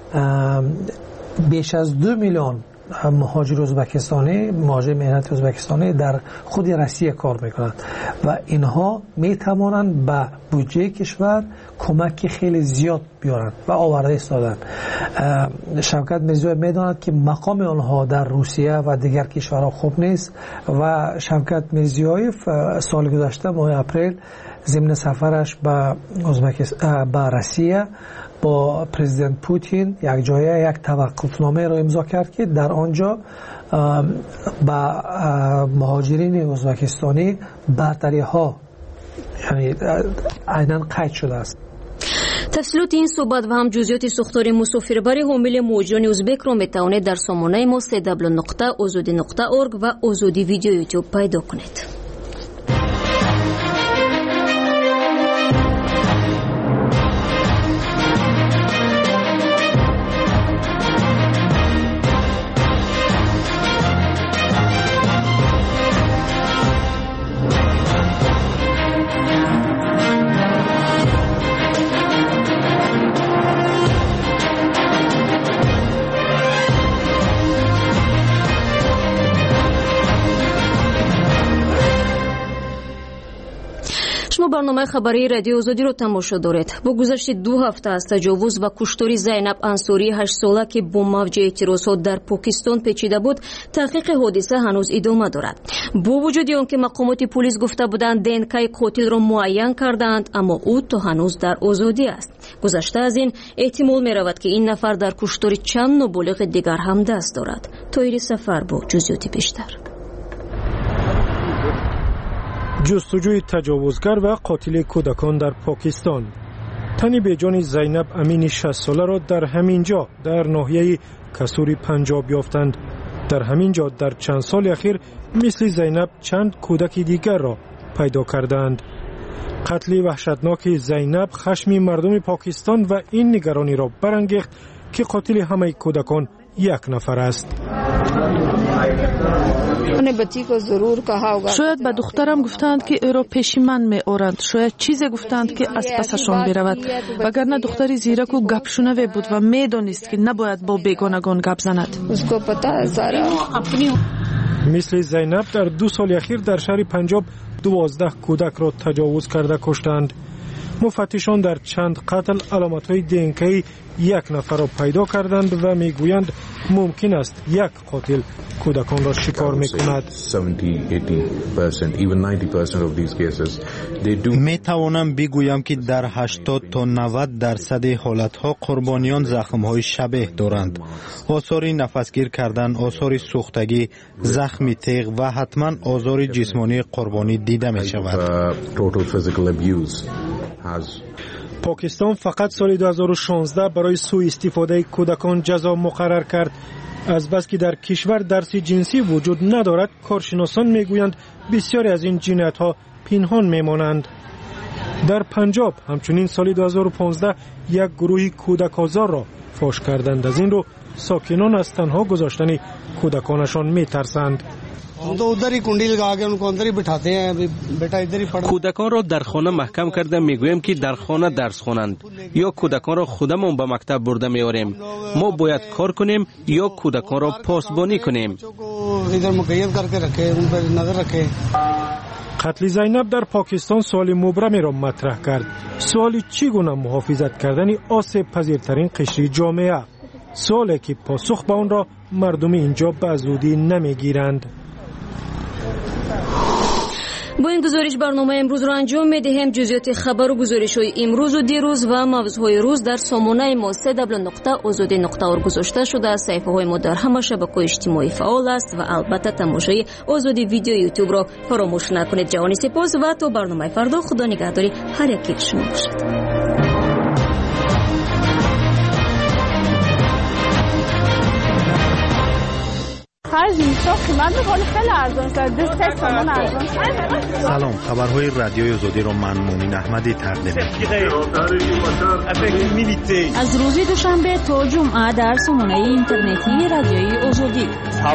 بیش از 2 میلیون مهاجر ازبکستانی، مهاجر مهنت ازبکستانی در خود روسیه کار میکنند و اینها میتوانند به بودجه کشور کمک خیلی زیاد بیارند و آورده ایستادند. شوکت میرزیویف میداند که مقام آنها در روسیه و دیگر کشورها خوب نیست و شوکت میرزیویف سال گذشته ماه اپریل ضمن سفرش به روسیه با پرزیدنت پوتین یک جایه یک توقفنامه را امضا کرد که در آنجا با مهاجرین ازبکستانی برتری ها یعنی عیناً قید شده است. تفصیلات این صحبت و هم جزئیات ساختار مسافربری حامل موجان ازبک را میتوانید در سامانه ما www.azodi.org و آزادی ویدیو یوتیوب پیدا کنید. شما برنامه خبری رادیو آزادی رو تماشا دارید. با گذشت 2 هفته از تجاوز و کشتاری زینب انصاری 8 ساله که با موج اعتراضات در پاکستان پیچیده بود، تحقیق حادثه هنوز ادامه دارد. با وجود آنکه مقامات پلیس گفته بودند دنکای قاتل را معین کردند، اما او تا هنوز در آزادی است. گذشته از این احتمال می رود که این نفر در کشتاری چند نابالغ دیگر هم دست دارد. طاهر سفر با جزئیات بیشتر. جستجوی تجاوزگر و قاتل کودکان در پاکستان. تن بیجان زینب امین 60 ساله را در همین جا در ناحیه کسوری پنجاب یافتند. در همین جا در چند سال اخیر مثل زینب چند کودک دیگر را پیدا کردند. قتل وحشتناک زینب خشم مردم پاکستان و این نگرانی را برانگیخت که قاتل همه کودکان یک نفر است. شاید به دخترم گفتند که او را پیش من می آورند، شاید چیزی گفتند که از پسشان برود، وگرنه دختری زیرک و گپشنوی بود و می دانست که نباید با بیگانگان گپ زند. مثل زینب در 2 سال اخیر در شهر پنجاب 12 کودک را تجاوز کرده کشتند. مفتشان در چند قتل علامت‌های دینکه‌ای یک نفر را پیدا کردند و میگویند ممکن است یک قاتل کودکان را شکار میکند. میتوانم بگویم که در 80 تا 90% حالتها قربانیان زخم‌های شبیه دارند. آثار نفسگیر کردن، آثار سوختگی، زخم تیغ و حتما آزار جسمانی قربانی دیده می شود. پاکستان فقط سال 2016 برای سوء استفاده کودکان جزا مقرر کرد. از بس که در کشور درس جنسی وجود ندارد، کارشناسان میگویند بسیاری از این جنایت‌ها پنهان میمانند. در پنجاب همچنین سال 2015 یک گروه کودک آزار را فاش کردند. از این رو ساکنان از تنها گذاشتن کودکانشان میترسند. کودکان را در خانه محکم کرده میگویم که در خانه درس خوانند یا کودکان را خودمون به مکتب برده میاریم. ما باید کار کنیم یا کودکان را پاسبانی کنیم. قتل زینب در پاکستان سوال مبرمی را مطرح کرد. سوالی چگونه محافظت کردن آسیب پذیرترین قشر جامعه؟ سوالی که پاسخ به آن را مردم اینجا به زودی نمیگیرند. با این گزارش برنامه امروز را انجام میدهیم. جزئیات خبر و گزارش‌های امروز و دیروز و موضوعهای روز در سامانه ما www.azadi.org گذاشته شده است. صفحه‌های ما در همه شبکه‌های اجتماعی فعال است و البته تماشای آزادی ویدیو یوتیوب را فراموش نکنید. جوانی سپاس و تا برنامه فردا خدا نگهداری هر یکی شما باشد. سلام، خبرهای رادیوی آزادی را من مومن احمدی تقدیم می‌کنم. از روز دوشنبه تا جمعه در سامانه اینترنتی رادیوی آزادی.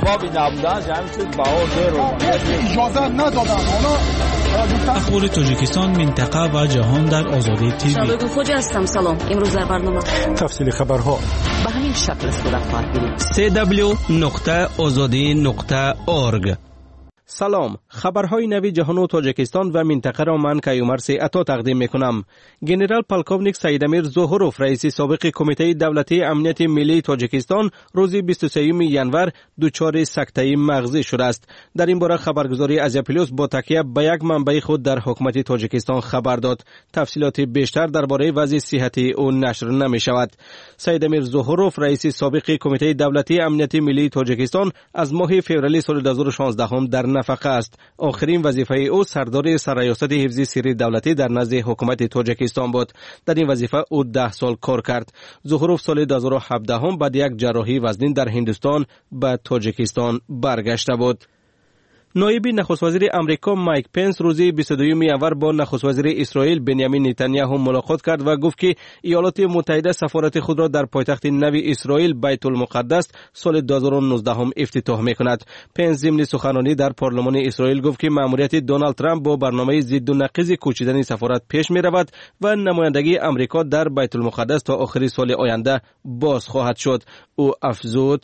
اخبار تاجیکستان، منطقه و جهان در آزادی تیوی. شادو خوجا هستم. سلام. امروز در برنامه تفصیل خبرها به همین شکل صورت خواهد گرفت. www.azadi.org. سلام، خبرهای نوی جهان و تاجیکستان و منطقه را من کیومرث عطا تقدیم میکنم. گنرال پالکوونیک سیدامیر زوهروف رئیس سابق کمیته دولتی امنیت ملی تاجیکستان روز 23 ینور دچار سکته مغزی شده است. در این باره خبرگزاری آزیا پلاس با تکیه به یک منبع خود در حکومت تاجیکستان خبر داد. تفصیلات بیشتر درباره وضع صحتی او نشر نمی شود. سیدامیر زوهروف رئیس سابق کمیته دولتی امنیت ملی تاجیکستان از ماه فوریه سال 2016 در نفقه است. آخرین وظیفه او سردار سرریاست حفظ سری دولتی در نزد حکومت تاجیکستان بود. در این وظیفه او 10 سال کار کرد. زوهروف سال 2017 بعد یک جراحی وزنین در هندوستان به تاجیکستان برگشته بود. نایب نخست وزیر امریکا مایک پنس روز 22 ینور با نخست وزیر اسرائیل بنیامین نتانیاهو ملاقات کرد و گفت که ایالات متحده سفارت خود را در پایتخت نوی اسرائیل بیت المقدس سال 2019 افتتاح می‌کند. پنس ضمن سخنرانی در پارلمان اسرائیل گفت که مأموریت دونالد ترامپ با برنامه ضد و نقیض کوچیدن سفارت پیش می‌رود و نمایندگی امریکا در بیت المقدس تا آخر سال آینده باز خواهد شد. او افزود: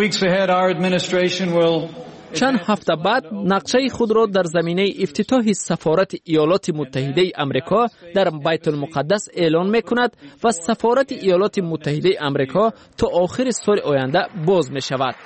چند هفته بعد نقشه خود را در زمینه افتتاح سفارت ایالات متحده امریکا در بیت المقدس اعلان می‌کند و سفارت ایالات متحده امریکا تا آخر سال آینده باز می‌شود.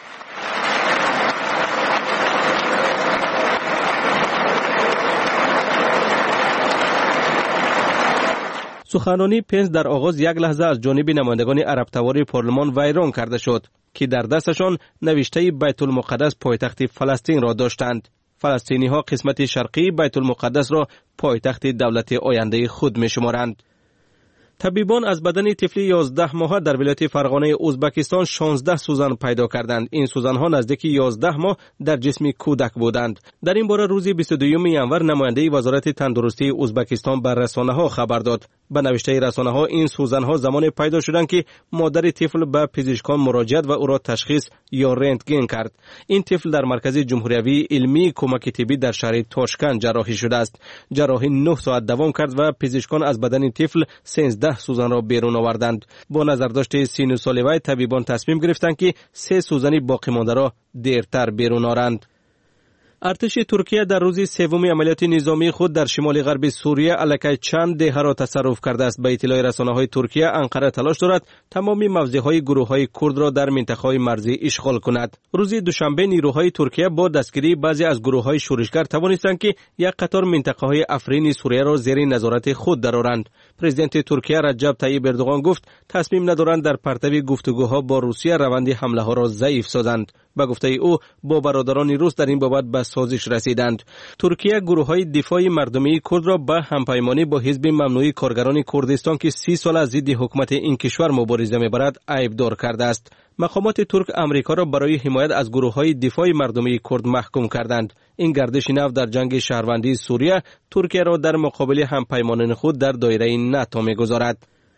سخنرانی پنس در آغاز یک لحظه از جانب نمایندگان عرب توار پارلمان ویران کرده شد که در دستشان نوشته بیت المقدس پایتخت فلسطین را داشتند. فلسطینی ها قسمت شرقی بیت المقدس را پایتخت دولت آینده خود می شمارند. طبیبان از بدن طفلی 11 ماهه در ولایت فرغانه ازبکستان 16 سوزن پیدا کردند. این سوزن ها نزدیک 11 ماه در جسم کودک بودند. در این باره روز 22 ینور نماینده وزارت تندرستی ازبکستان بر رسانه ها خبر داد. به نوشته رسانه ها این سوزن ها زمان پیدا شدند که مادر طفل به پزشکان مراجعت و او را تشخیص یا رنتگن کرد. این طفل در مرکز جمهوری علمی کمک طبی در شهر تاشکند جراحی شده است. جراحی 9 ساعت دوام کرد و پزشکان از بدن طفل 13 سوزن را بیرون آوردند. با نظرداشت سین و سال وی طبیبان تصمیم گرفتند که 3 سوزن باقی مانده را دیرتر بیرون آورند. ارتش ترکیه در روز سوم عملیات نظامی خود در شمال غرب سوریه علیه چند دهه را تصرف کرده است. به اطلاع رسانه‌های ترکیه انقره تلاش دارد تمامی موضع‌های گروه‌های کرد را در منطقه‌های مرزی اشغال کند. روز دوشنبه نیروهای ترکیه با دستگیری بعضی از گروه‌های شورشگر توانستند که یک قطار منطقه‌های افرین سوریه را زیر نظارت خود درآورند. پرزیدنت ترکیه رجب طیب اردوغان گفت تصمیم ندارند در پرتو گفتگوها با روسیه روند حمله‌ها را ضعیف سازند. به گفته او با برادران روس در این بابت به سازش رسیدند. ترکیه گروه‌های دفاع مردمی کرد را به همپیمانی با حزب ممنوعی کارگران کردستان که 30 سال از ضد حکومت این کشور مبارزه می‌برد عیبدار کرده است. مقامات ترک امریکا را برای حمایت از گروه‌های دفاع مردمی کرد محکوم کردند. این گردش نو در جنگ شهروندی سوریه ترکیه را در مقابل همپیمانان خود در دایره ناتو می‌گذارد.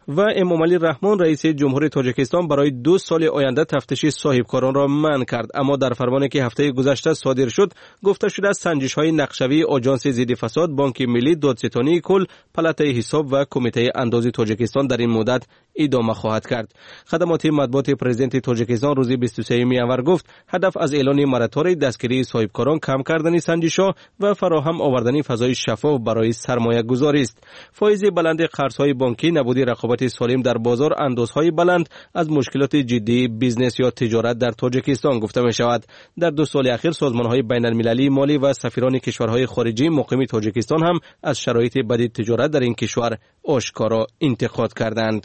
و امامعلی رحمان رئیس جمهور تاجیکستان برای 2 سال آینده تفتیش صاحبکاران را منع کرد، اما در فرمانی که هفته گذشته صادر شد گفته شده است سنجش‌های نقشه‌ای آژانس ضد فساد، بانک ملی، دادستانی کل، پلاتای حساب و کمیته اندازی تاجیکستان در این مدت ادامه خواهد کرد. خدمات مطبوعات پرزیدنت تاجیکستان روز 23 میانور گفت هدف از اعلان مراتور دستگیری صاحبکاران کم کردن سنجش‌ها و فراهم آوردن فضای شفاف برای سرمایه‌گذاری است. فایز بلند قرض‌های بانکی، نبود رقابت سالم در بازار، اندازهای بلند از مشکلات جدی بیزنس یا تجارت در تاجیکستان گفته می شود. در 2 سال اخیر سازمان‌های بین‌المللی مالی و سفیران کشورهای خارجی مقیم تاجیکستان هم از شرایط بد تجارت در این کشور آشکارا انتقاد کردند.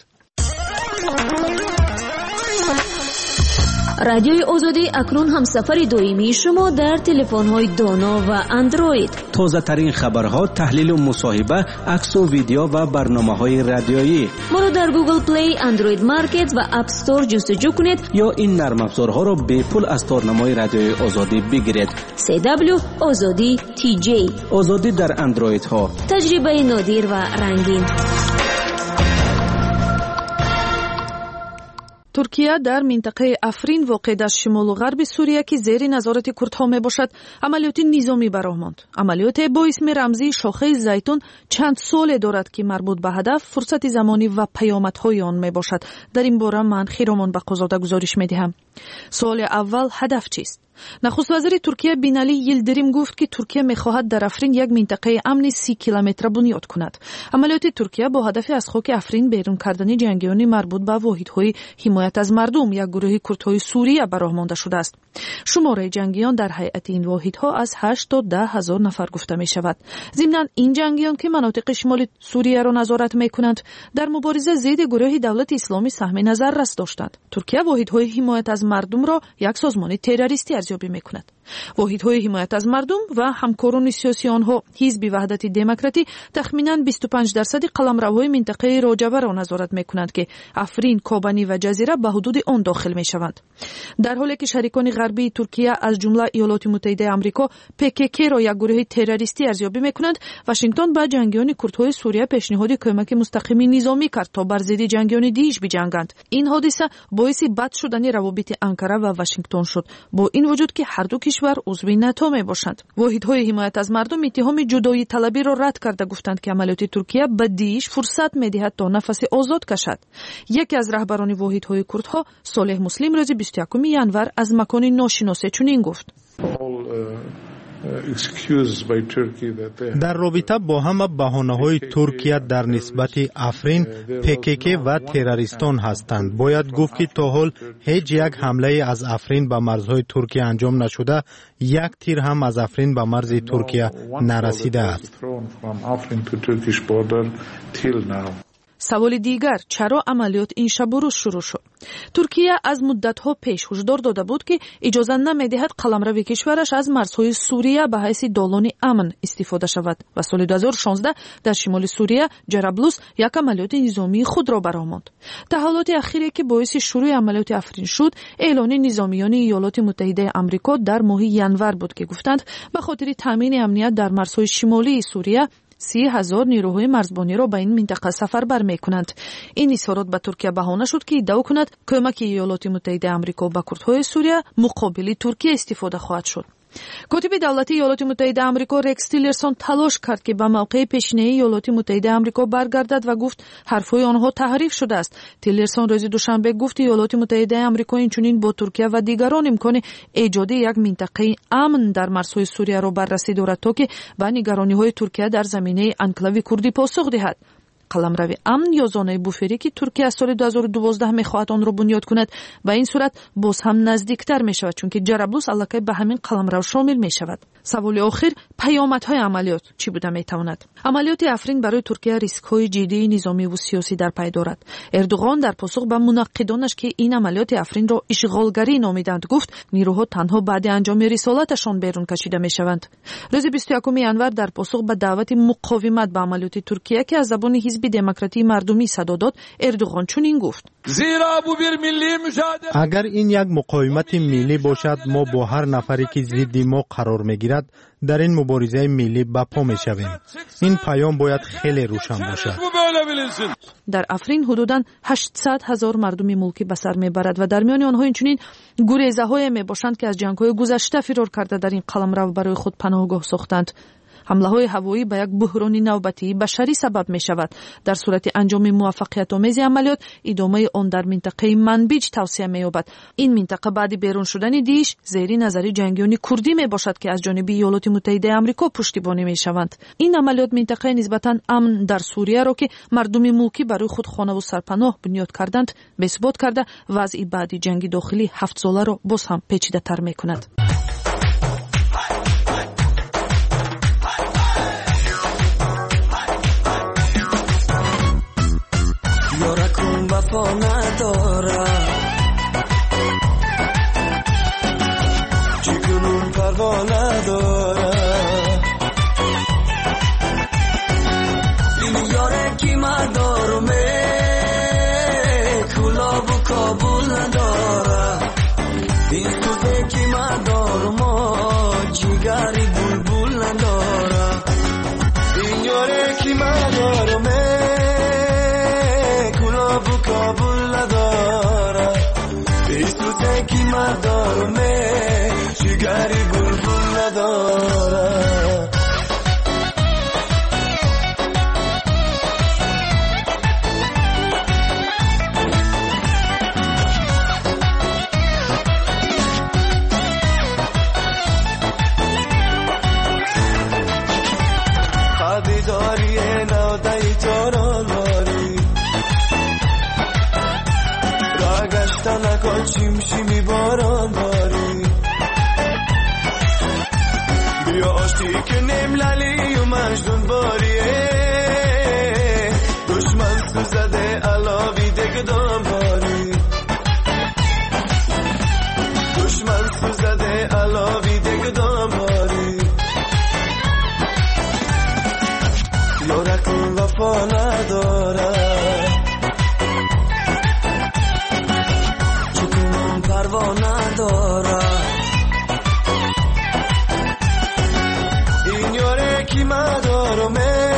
رادیوی آزادی اکنون همسفر دائمی شما در تلفن‌های دانا و اندروید. تازه ترین خبرها، تحلیل و مصاحبه، عکس و ویدیو و برنامه‌های رادیویی. ما رو در گوگل پلی، اندروید مارکت و اپ استور جستجو کنید یا این نرم افزارها را به پول از تارنمای رادیوی آزادی بگیرید. CW آزادی TJ آزادی در اندروید ها. تجربه نادر و رنگین. ترکیه در منطقه افرین واقع در شمال و غرب سوریه که زیر نظارت کردها می باشد عملیات نظامی براه ماند. عملیات با اسم رمزی شاخه زیتون چند سال دارد که مربوط به هدف، فرصت زمانی و پیامدهای آن می باشد. در این باره من خیرامان به قضاده گزارش می دهم. سوال اول، هدف چیست؟ نخست وزیر ترکیه بینالی یلدریم گفت که ترکیه می‌خواهد در افرین یک منطقه امن 30 کیلومتر بنیاد کند. عملیات ترکیه با هدف از خاک افرین بیرون کردن جنگیان مربوط به واحدهای حمایت از مردم، یک گروه کردهای سوریه براه مانده شده است. شماره جنگیان در هیئت این واحدها از 8 تا 10 هزار نفر گفته می شود. ضمناً این جنگیان که مناطق شمال سوریه را نظارت می‌کنند در مبارزه ضد گروه دولت اسلامی سهم نظر رس داشتند. ترکیه واحدهای حمایت از مردم را یک سازمان تروریستی ارزیابی می‌کند. واحدهای حمایت از مردم و همکاران سیاسی آنها حزب وحدت دموکراتی تخمیناً 25% قلمروهای منطقه راجبه را نظارت می‌کنند که افرین، کابانی و جزیره به حدود آن داخل می‌شوند. در حالی که شریکان غربی ترکیه از جمله ایالات متحده آمریکا PKK را یک گروه تروریستی ارزیابی می‌کنند، واشنگتن به جنگیان کردهای سوریه پیشنهاد کمک مستقیم نظامی کرد تا بر ضد جنگیان دیش بجنگند. این حادثه باعث بد شدن روابط انقره و واشنگتن شد، با این وجود که هر دو کشور عضو ناتو میباشند. واحدهای حمایت از مردم اتهام جدایی طلبی را رد کرده گفتند که عملیات ترکیه به دیش فرصت میدهد تا نفس آزاد کشد. یکی از رهبران واحدهای کردها، صالح مسلم، روز 21 ینور از مکان ناشناس چنین گفت: در رابطه با همه بهانه‌های ترکیه در نسبت افرین، PKK و تروریستان هستند. باید گفت که تا حال هیچ یک حمله از افرین به مرزهای ترکیه انجام نشده، یک تیر هم از افرین به مرز ترکیه نرسیده است. سوال دیگر، چرا عملیات این شب و روز شروع شد؟ ترکیه از مدت‌ها پیش هشدار داده بود که اجازه نمی‌دهد قلمرو کشورش از مرزهای سوریه به حیث دالان امن استفاده شود و سال 2016 در شمال سوریه جرابلوس یک عملیات نظامی خود را برآورد. تحولات اخیری که باعث شروع عملیات افرین شد، اعلان نظامیان ایالات متحده آمریکا در ماه ینور بود که گفتند به خاطر تامین امنیت در مرزهای شمالی سوریه 30,000 نیروهای مرزبانی را به این منطقه سفربر می‌کنند. این اظهارات به ترکیه بهانه شد که ادعا کند کمک ایالات متحده آمریکا به کردهای سوریه مقابل ترکیه استفاده خواهد شد. کاتب دولتی ایالات متحده آمریکا رکس تیلرسون تلاش کرد که به موقع پیشینه ایالات متحده آمریکا برگردد و گفت حرفهای آنها تحریف شده است. تیلرسون روز دوشنبه گفت ایالات متحده آمریکا اینچنین با ترکیه و دیگران امکان ایجاد یک منطقه امن در مرزهای سوریه را بررسی دارد تا که به نگرانی‌های ترکیه در زمینه انکلاوی کردی پاسخ دهد. قلمرو امن یا زونه بوفری که ترکیه از سال 2012 میخواهد آن را بنیاد کند و این صورت باز هم نزدیکتر می شود، چون که جرابلوس الکی به همین قلمرو شامل می شود. سوال آخر، پیامدهای عملیات چی بوده می تواند؟ عملیات افرین برای ترکیه ریسک های جدی نظامی و سیاسی در پی دارد. اردوغان در پاسخ به مناقضانش که این عملیات افرین را اشغالگری نامیدند گفت نیروها تنها بعد انجام رسالتشان بیرون کشیده می شوند. روز 21 ینور در پاسخ به دعوت مقاومت به عملیات ترکیه که از زبان حزب دموکراتی مردمی صدا داد، اردوغان چنین گفت: اگر این یک مقاومت ملی باشد، ما با هر نفری که ضد ما قرار میگیرد باید در این مبارزه ملی به پا می‌شویم. این پیام باید خیلی روشن باشد. در افرین حدوداً 800,000 مردم ملکی به سر میبرد و در میان آنها اینچنین گریزه‌های میباشند که از جنگ‌های گذشته فرار کرده در این قلمرو برای خود پناهگاه ساختند. حمله‌های هوایی به یک بحران نوبتی بشری سبب می‌شود. در صورت انجام موفقیت‌آمیز عملیات، ادامه آن در منطقه منبیج توسعه می‌یابد. این منطقه بعد بیرون شدن دیش زیر نظر جنگیان کردی میباشد که از جانب ایالات متحده آمریکا پشتیبانی می‌شوند. این عملیات منطقه نسبتاً امن در سوریه را که مردم ملکی برای خود خانه و سرپناه بنیاد کردند، بثبات کرده وضع بعد جنگ داخلی 7 ساله را باز هم پیچیده‌تر می‌کند. وفا نداره چیکنون پروا نداره این یاره کی مدارمه کلاب و کابل نداره این سوزه کی مدارمه جیگری بلبل نداره این یاره کی مدارمه کابل نداره بیستوزه کی مدارمه جگری بلبل نداره خبیداری نودهی تارالاری نکن شیمی باران داری بیا آشتی که نیم للی و مجنون باریه دشمن سوزده علاوی دگدام باری دشمن سوزده علاوی دگدام باری یارکون وفا نداره پروا نداره این یاره کی مدارمه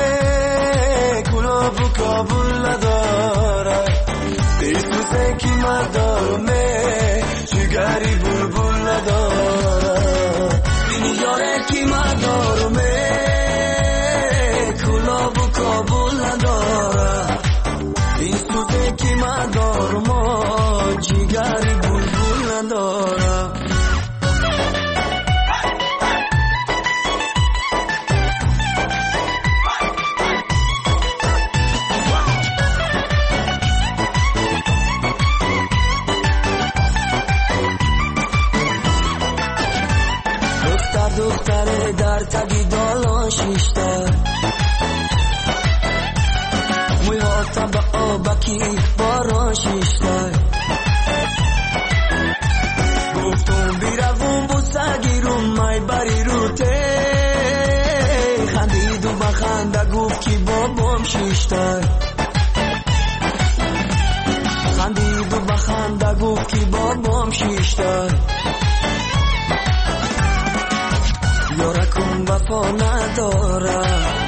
کلاب و کابل نداره بیستوزه کی مدارمه جگری بلبل نداره این یاره کی مدارمه کلاب و کابل نداره بیستوزه کی مدارمه جگری بلبل نداره دختر در تگی دالان شیشتر موی هاتا با آبکی باران شیشتر گفتم بیروون بوسگی رو مای بری روته خندید و بخنده گفت کی بابام شیشتر خندید و بخنده گفت کی بابام شیشتر یارکون وفا نداره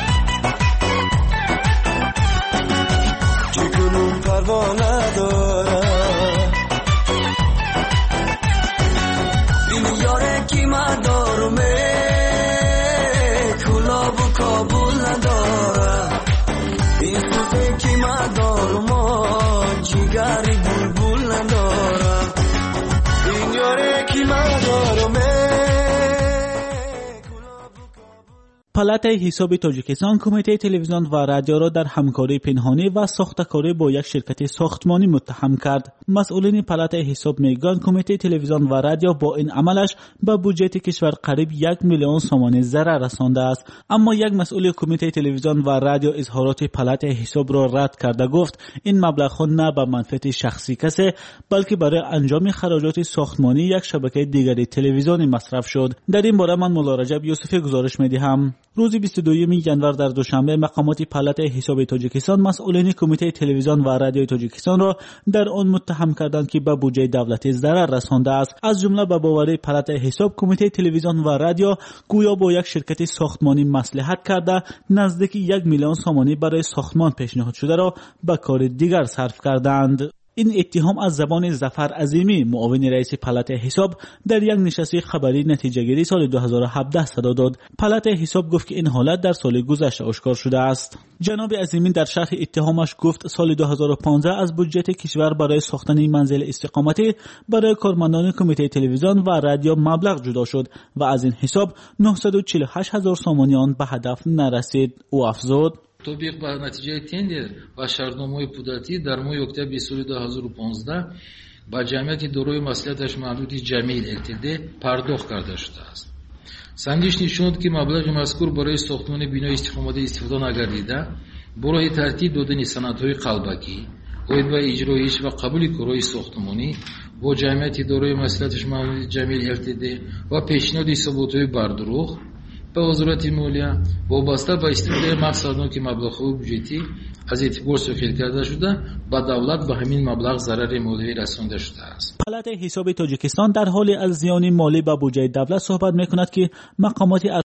چیکنون پروا نداره این یاره کی مدارمه کلاب و کابل نداره این سوزه کی مدارمه جگری بلبل نداره این یاره کی مدارمه. پالات حساب تاجیکستان کمیته تلویزیون و رادیو را در همکاری پنهانی و ساختکاری با یک شرکت ساختمانی متهم کرد. مسئولین پالات حساب میگویند کمیته تلویزیون و رادیو با این عملش به بودجه کشور قریب 1 میلیون سوم ضرر رسانده است. اما یک مسئول کمیته تلویزیون و رادیو اظهارات پالات حساب را رد کرده گفت این مبلغ نه به منفعت شخصی کسی بلکه برای انجام خراجات ساختمانی یک شبکه دیگری تلویزیونی مصرف شد. در این باره من مولا رجب یوسفی گزارش میدهم. روز 22 ژانویه در دوشنبه مقامات پالات حساب تاجیکستان مسئولین کمیته تلویزیون و رادیوی تاجیکستان را در آن متهم کردند که به بودجه دولتی ضرر رسانده است. از جمله به باور پالات حساب کمیته تلویزیون و رادیو گویا با یک شرکت ساختمانی مصلحت کرده نزدیک 1 میلیون سامانی برای ساختمان پیشنهاد شده را به کار دیگر صرف کردند. این اتهام از زبان ظفر عظیمی معاون رئیس پالات حساب در یک نشست خبری نتیجه گیری سال 2017 صدا داد. پالات حساب گفت که این حالت در سال گذشته آشکار شده است. جناب عظیمی در شرح اتهامش گفت سال 2015 از بودجه کشور برای ساختن منزل استقامتی برای کارمندان کمیته تلویزیون و رادیو مبلغ جدا شد و از این حساب 948,000 سامانی آن به هدف نرسید. او افزود طبق به نتیجه تندر و شرطنامه پودتی در ماه اکتبر سال 2015 با جمعیت دارای مصلحتش محدود جمیل LTD پرداخت کرده شده است. سنجش نشوند که مبلغ مذکور برای ساختمان بینای استقامتی استفاده نگردیده برای ترتیب دادن سندهای قلبکی، اوید و اجرایش و قبول کارهای ساختمانی با جمعیت دارای مصلحتش محدود جمیل LTD و پیشنهاد ثبات‌های بردروغ به وزارت مالیه وابسته به استفاده مقصدناک مبلغ‌های بودجتی از اعتبار سوخته کرده شده و دولت به همین مبلغ ضرر مالی رسانده شده است. پالات حساب تاجیکستان در حال از زیان مالی به بودجه دولت صحبت می‌کند که مقامات